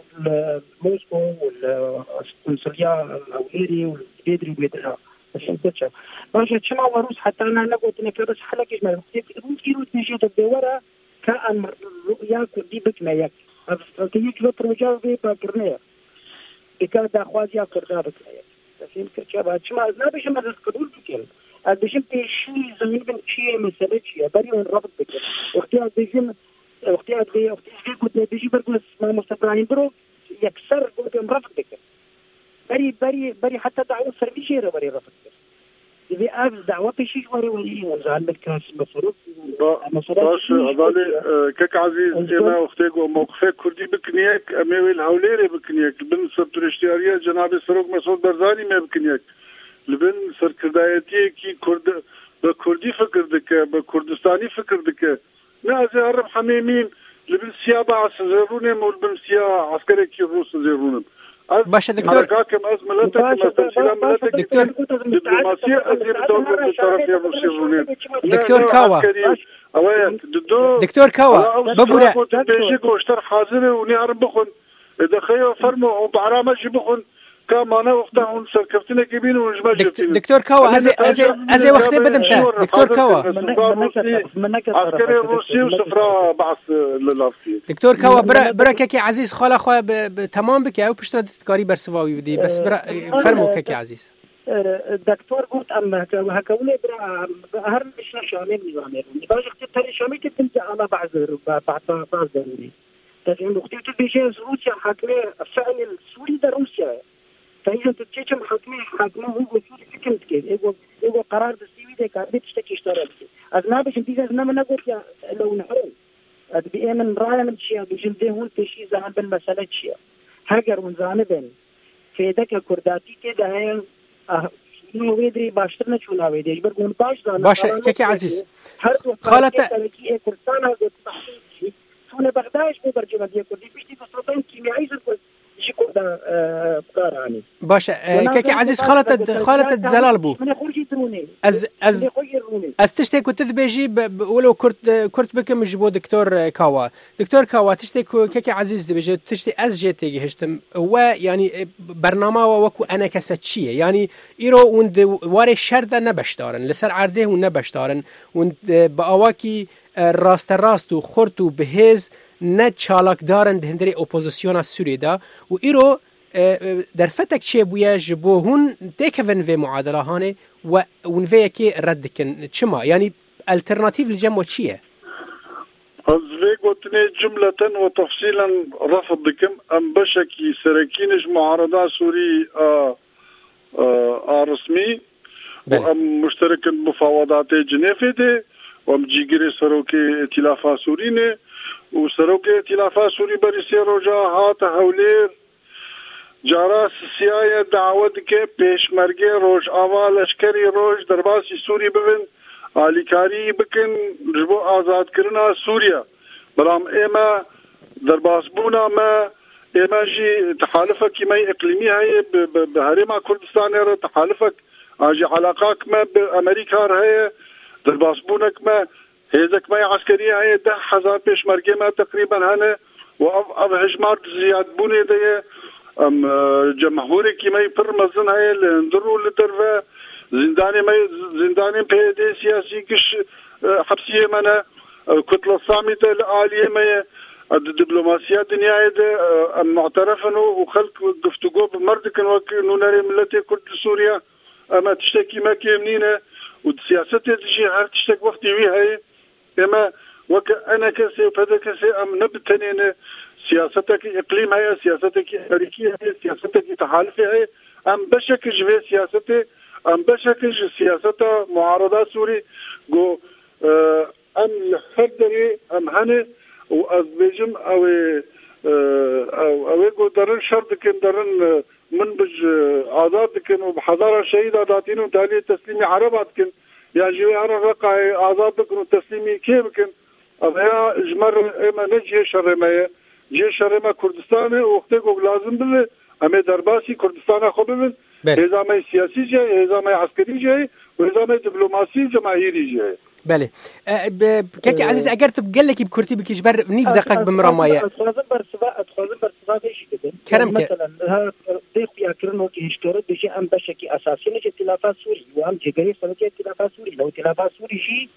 موسكو والقنصلية الأوليري والبيدري بيدرها عشان تشوف باش تشوف روس حتى أنا نقول إنك بس حلقة إيش ما روس كيلو تنجي تبورا كأن رؤيا كدي بكنا يك تيجي لو بروجا في باكرنيا بكذا خوازيا كرنا بكنا تفهم كشباب شو ما نبيش ما نقدر بكين بيجم بشيء زمين بشيء مثلا شيء بري ونربط بكين وقتها بيجم وقتها بيجي وقتها بيجي بيجي برجس ما مستقرين برو يكسر قلت مربط بكين بري بري بري حتى دعوة سربيشيرة بري ربط بكين إذا أبز دعوة بشيء وري ولي وزعل بالكاس مصروف باش أضالي كك عزيز إما أختك وموقفك كردي بكنيك أمي الهوليري بكنيك بن سبترشتيارية جناب سروق مسعود برزاني ما بكنيك لبن سركردايتي كي كرد بكردي فكر دك بكردستاني فكر دك نازي عرب حميمين لبن سيابة عسزيرونهم ولبن سيا عسكري كي روس زيرونهم باشا دكتور كم أزملتك مثلا ملتك دكتور دبلوماسية أزير دولة الطرف يروسيرونين دكتور كاوا أوين دكتور دكتور كاوا ببورا بيجي قوشتر حاضر ونعرف بخون دخيو فرمو وبرامج بخون كما أنا وقتها هون سركفتنا كبين ونجمع دكتور كوا أزي أزي أزي وقت بدمته دكتور كوا عسكري روسي وسفرة بعث للافي دكتور كوا برا برا كي عزيز خاله خو تمام بك أو بشتري تذكاري برسواوي بدي بس برا فرمو كي عزيز دكتور قلت أما هكولي برا هر مش شامل نظامي باش اختي تري شامل كنت أنا بعذر بعد بعد ضروري لكن اختي تبيجي روسيا حاكمة فعل السوري ده روسيا فإذا تتشيش محاكمة حاكمة هو سوري فكرت كيف إيجو إيجو قرار بالسيوي ده كاربي تشتكي اشترى أذنابش انتيجا أذناب نقول يا لو نحرم بيأمن رأي من شيء بجلده هون تشي زعم بالمسألة شيء هاجر ونزانبن في ذاك كرداتي كده هاي نو ويدري باشترنا شو لا ويدري برجون باش زان باش كيكي عزيز خالته كردستان سونه بغداد مو برجمة دي كردي بيشتي تصرفين كيميائي زرق شي كردا بقاراني باش كيكي عزيز خالته خالته زلال بو من خرجي دروني از از از تشتي كنت تبيجي ولو كرت كرت بكم جبو دكتور كاوا دكتور كاوا تشتي كيكي عزيز دبيجي تشتي از جي تيجي هشتم هو يعني برنامج وكو انا كساتشيه يعني ايرو وند واري شرده نبشدارن لسر عرده و نبشدارن وند باواکی راست راست و خورت و بهز نه چالاک دارن دهندری اپوزیسیون سوریه دا و ایرو در فتک چه بویا جبو هون تکون و معادله هانه و اون وی که رد کن چما یعنی الترناتیو لجمع چیه؟ از وی گوتنی جملة و تفصیلا رفض دکم ام بشکی سرکینش معارضه سوری رسمی و ام مشترک مفاوضات جنیف ده وام جيجري سروكي ائتلافا سوريني وسروكي ائتلافا سوري بريسي روجا هات هولير جاراس سيايا دعوت كي پیش مرگي روج آوا لشکري روج درباسي سوري ببن آليكاري بكن جبو آزاد کرنا سوريا بلام ايما درباس بونا ما ايما جي تحالفك كيما اقليمي هاي بهريما كردستان تحالفك اجي علاقاك ما بامريكا هاي درباس بونك ما هيزك ما عسكرية هي ده حزار بيش مرقي ما تقريبا هنا وأب هجمات زياد بوني ده أم جمهوري كما يبر مزن هاي لندرو لدرفة زنداني ما زنداني بهدي سياسي كش حبسية منا كتلة الصامتة العالية ما الدبلوماسية الدنيا ده معترف انه وخلق قفتقو بمردك انه ناري ملتي كرد سوريا اما تشتكي ما كيمنينه والسياسة تجي هر تشتك وقتي وياها اما وك انا كسي فدا كسي ام نبتنين سياستك اقليم هي سياستك امريكيه هي سياستك تحالف هي ام بشك جوي سياستي ام بشك سياسه معارضه سوري جو ام حدري ام هني وازبيجم او او او جو درن شرط كن درن من بج آزاد كن وبحضارة شهيدة داتين وتالي تسليمي عربات كن يعني جوي عرب رقع آزاد كن وتسليمي كيف كن أبها إجمار إما نجي شرمية جي شرمة كردستان وقتك لازم بله أما درباسي كردستان خببن هذا ما سياسي جاي هذا ما عسكري جاي وهذا ما دبلوماسي جماهيري جاي بله كاكي عزيز اگر تو قال لك بكرتي بكيش بر نيف دقائق بمرمايا اتخاذ برسبا اتخاذ برسبا ايش كده كرم مثلا ها ضيق ياكرنو كي هشترد بشي ام بشكي اساسي نجي ائتلافات سوري وام جيجري سنتي ائتلافات سوري لو ائتلافات سوري شيء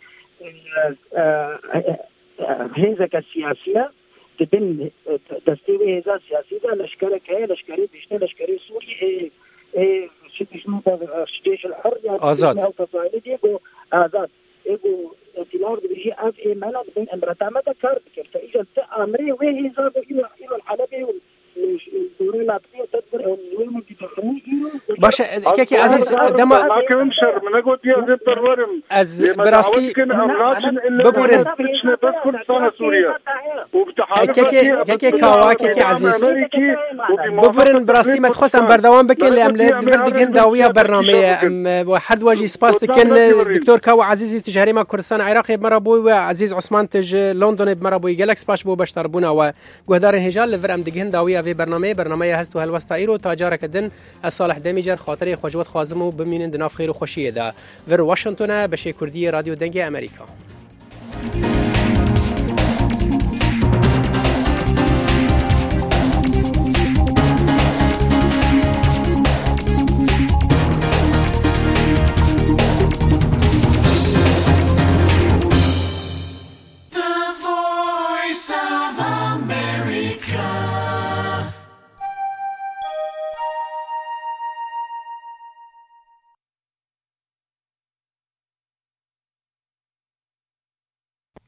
هذا كسياسيه تبن دستوي هذا سياسي ده لشكرك هي لشكري بيشنا لشكري سوري ايه شو اسمه الجيش الحر آزاد او تصاعدي آزاد ايجو ائتلاف بيجي اف اي مالا بين امرتا ما ذكر بكر فاذا امري وهي زاد الى الى الحلبي والدوري العطيه تدبر او اليوم تفهمي باش كيكي عزيز دما ما كان شر من قلت يا زيد برورم از براستي ببورن بس كل سنه سوريا كيكي كيكي كاوا كيكي عزيز ببورن براستي ما تخصم بردوام بكن لاملات بردكن داويه برنامج واحد واجي سباس كان دكتور كاوا عزيزي تجاري ما كردستان عراقي بمرابوي وعزيز عثمان تج لندن بمرابوي جالكس باش بو بشتربونا وغدار هجال لفرام دگهن داويه في برنامج برنامج هستو هلوستا ايرو تاجارك دن الصالح دمیجر خاطری خوشوت خازمو بمینن دناف خیر و خوشیه دا ور واشنطن بشه کردی رادیو دنگ امریکا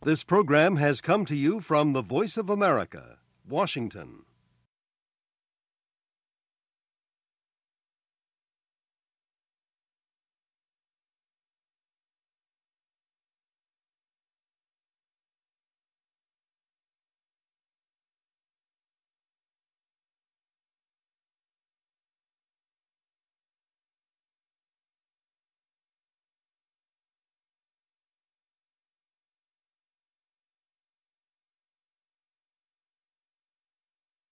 This program has come to you from the Voice of America, Washington.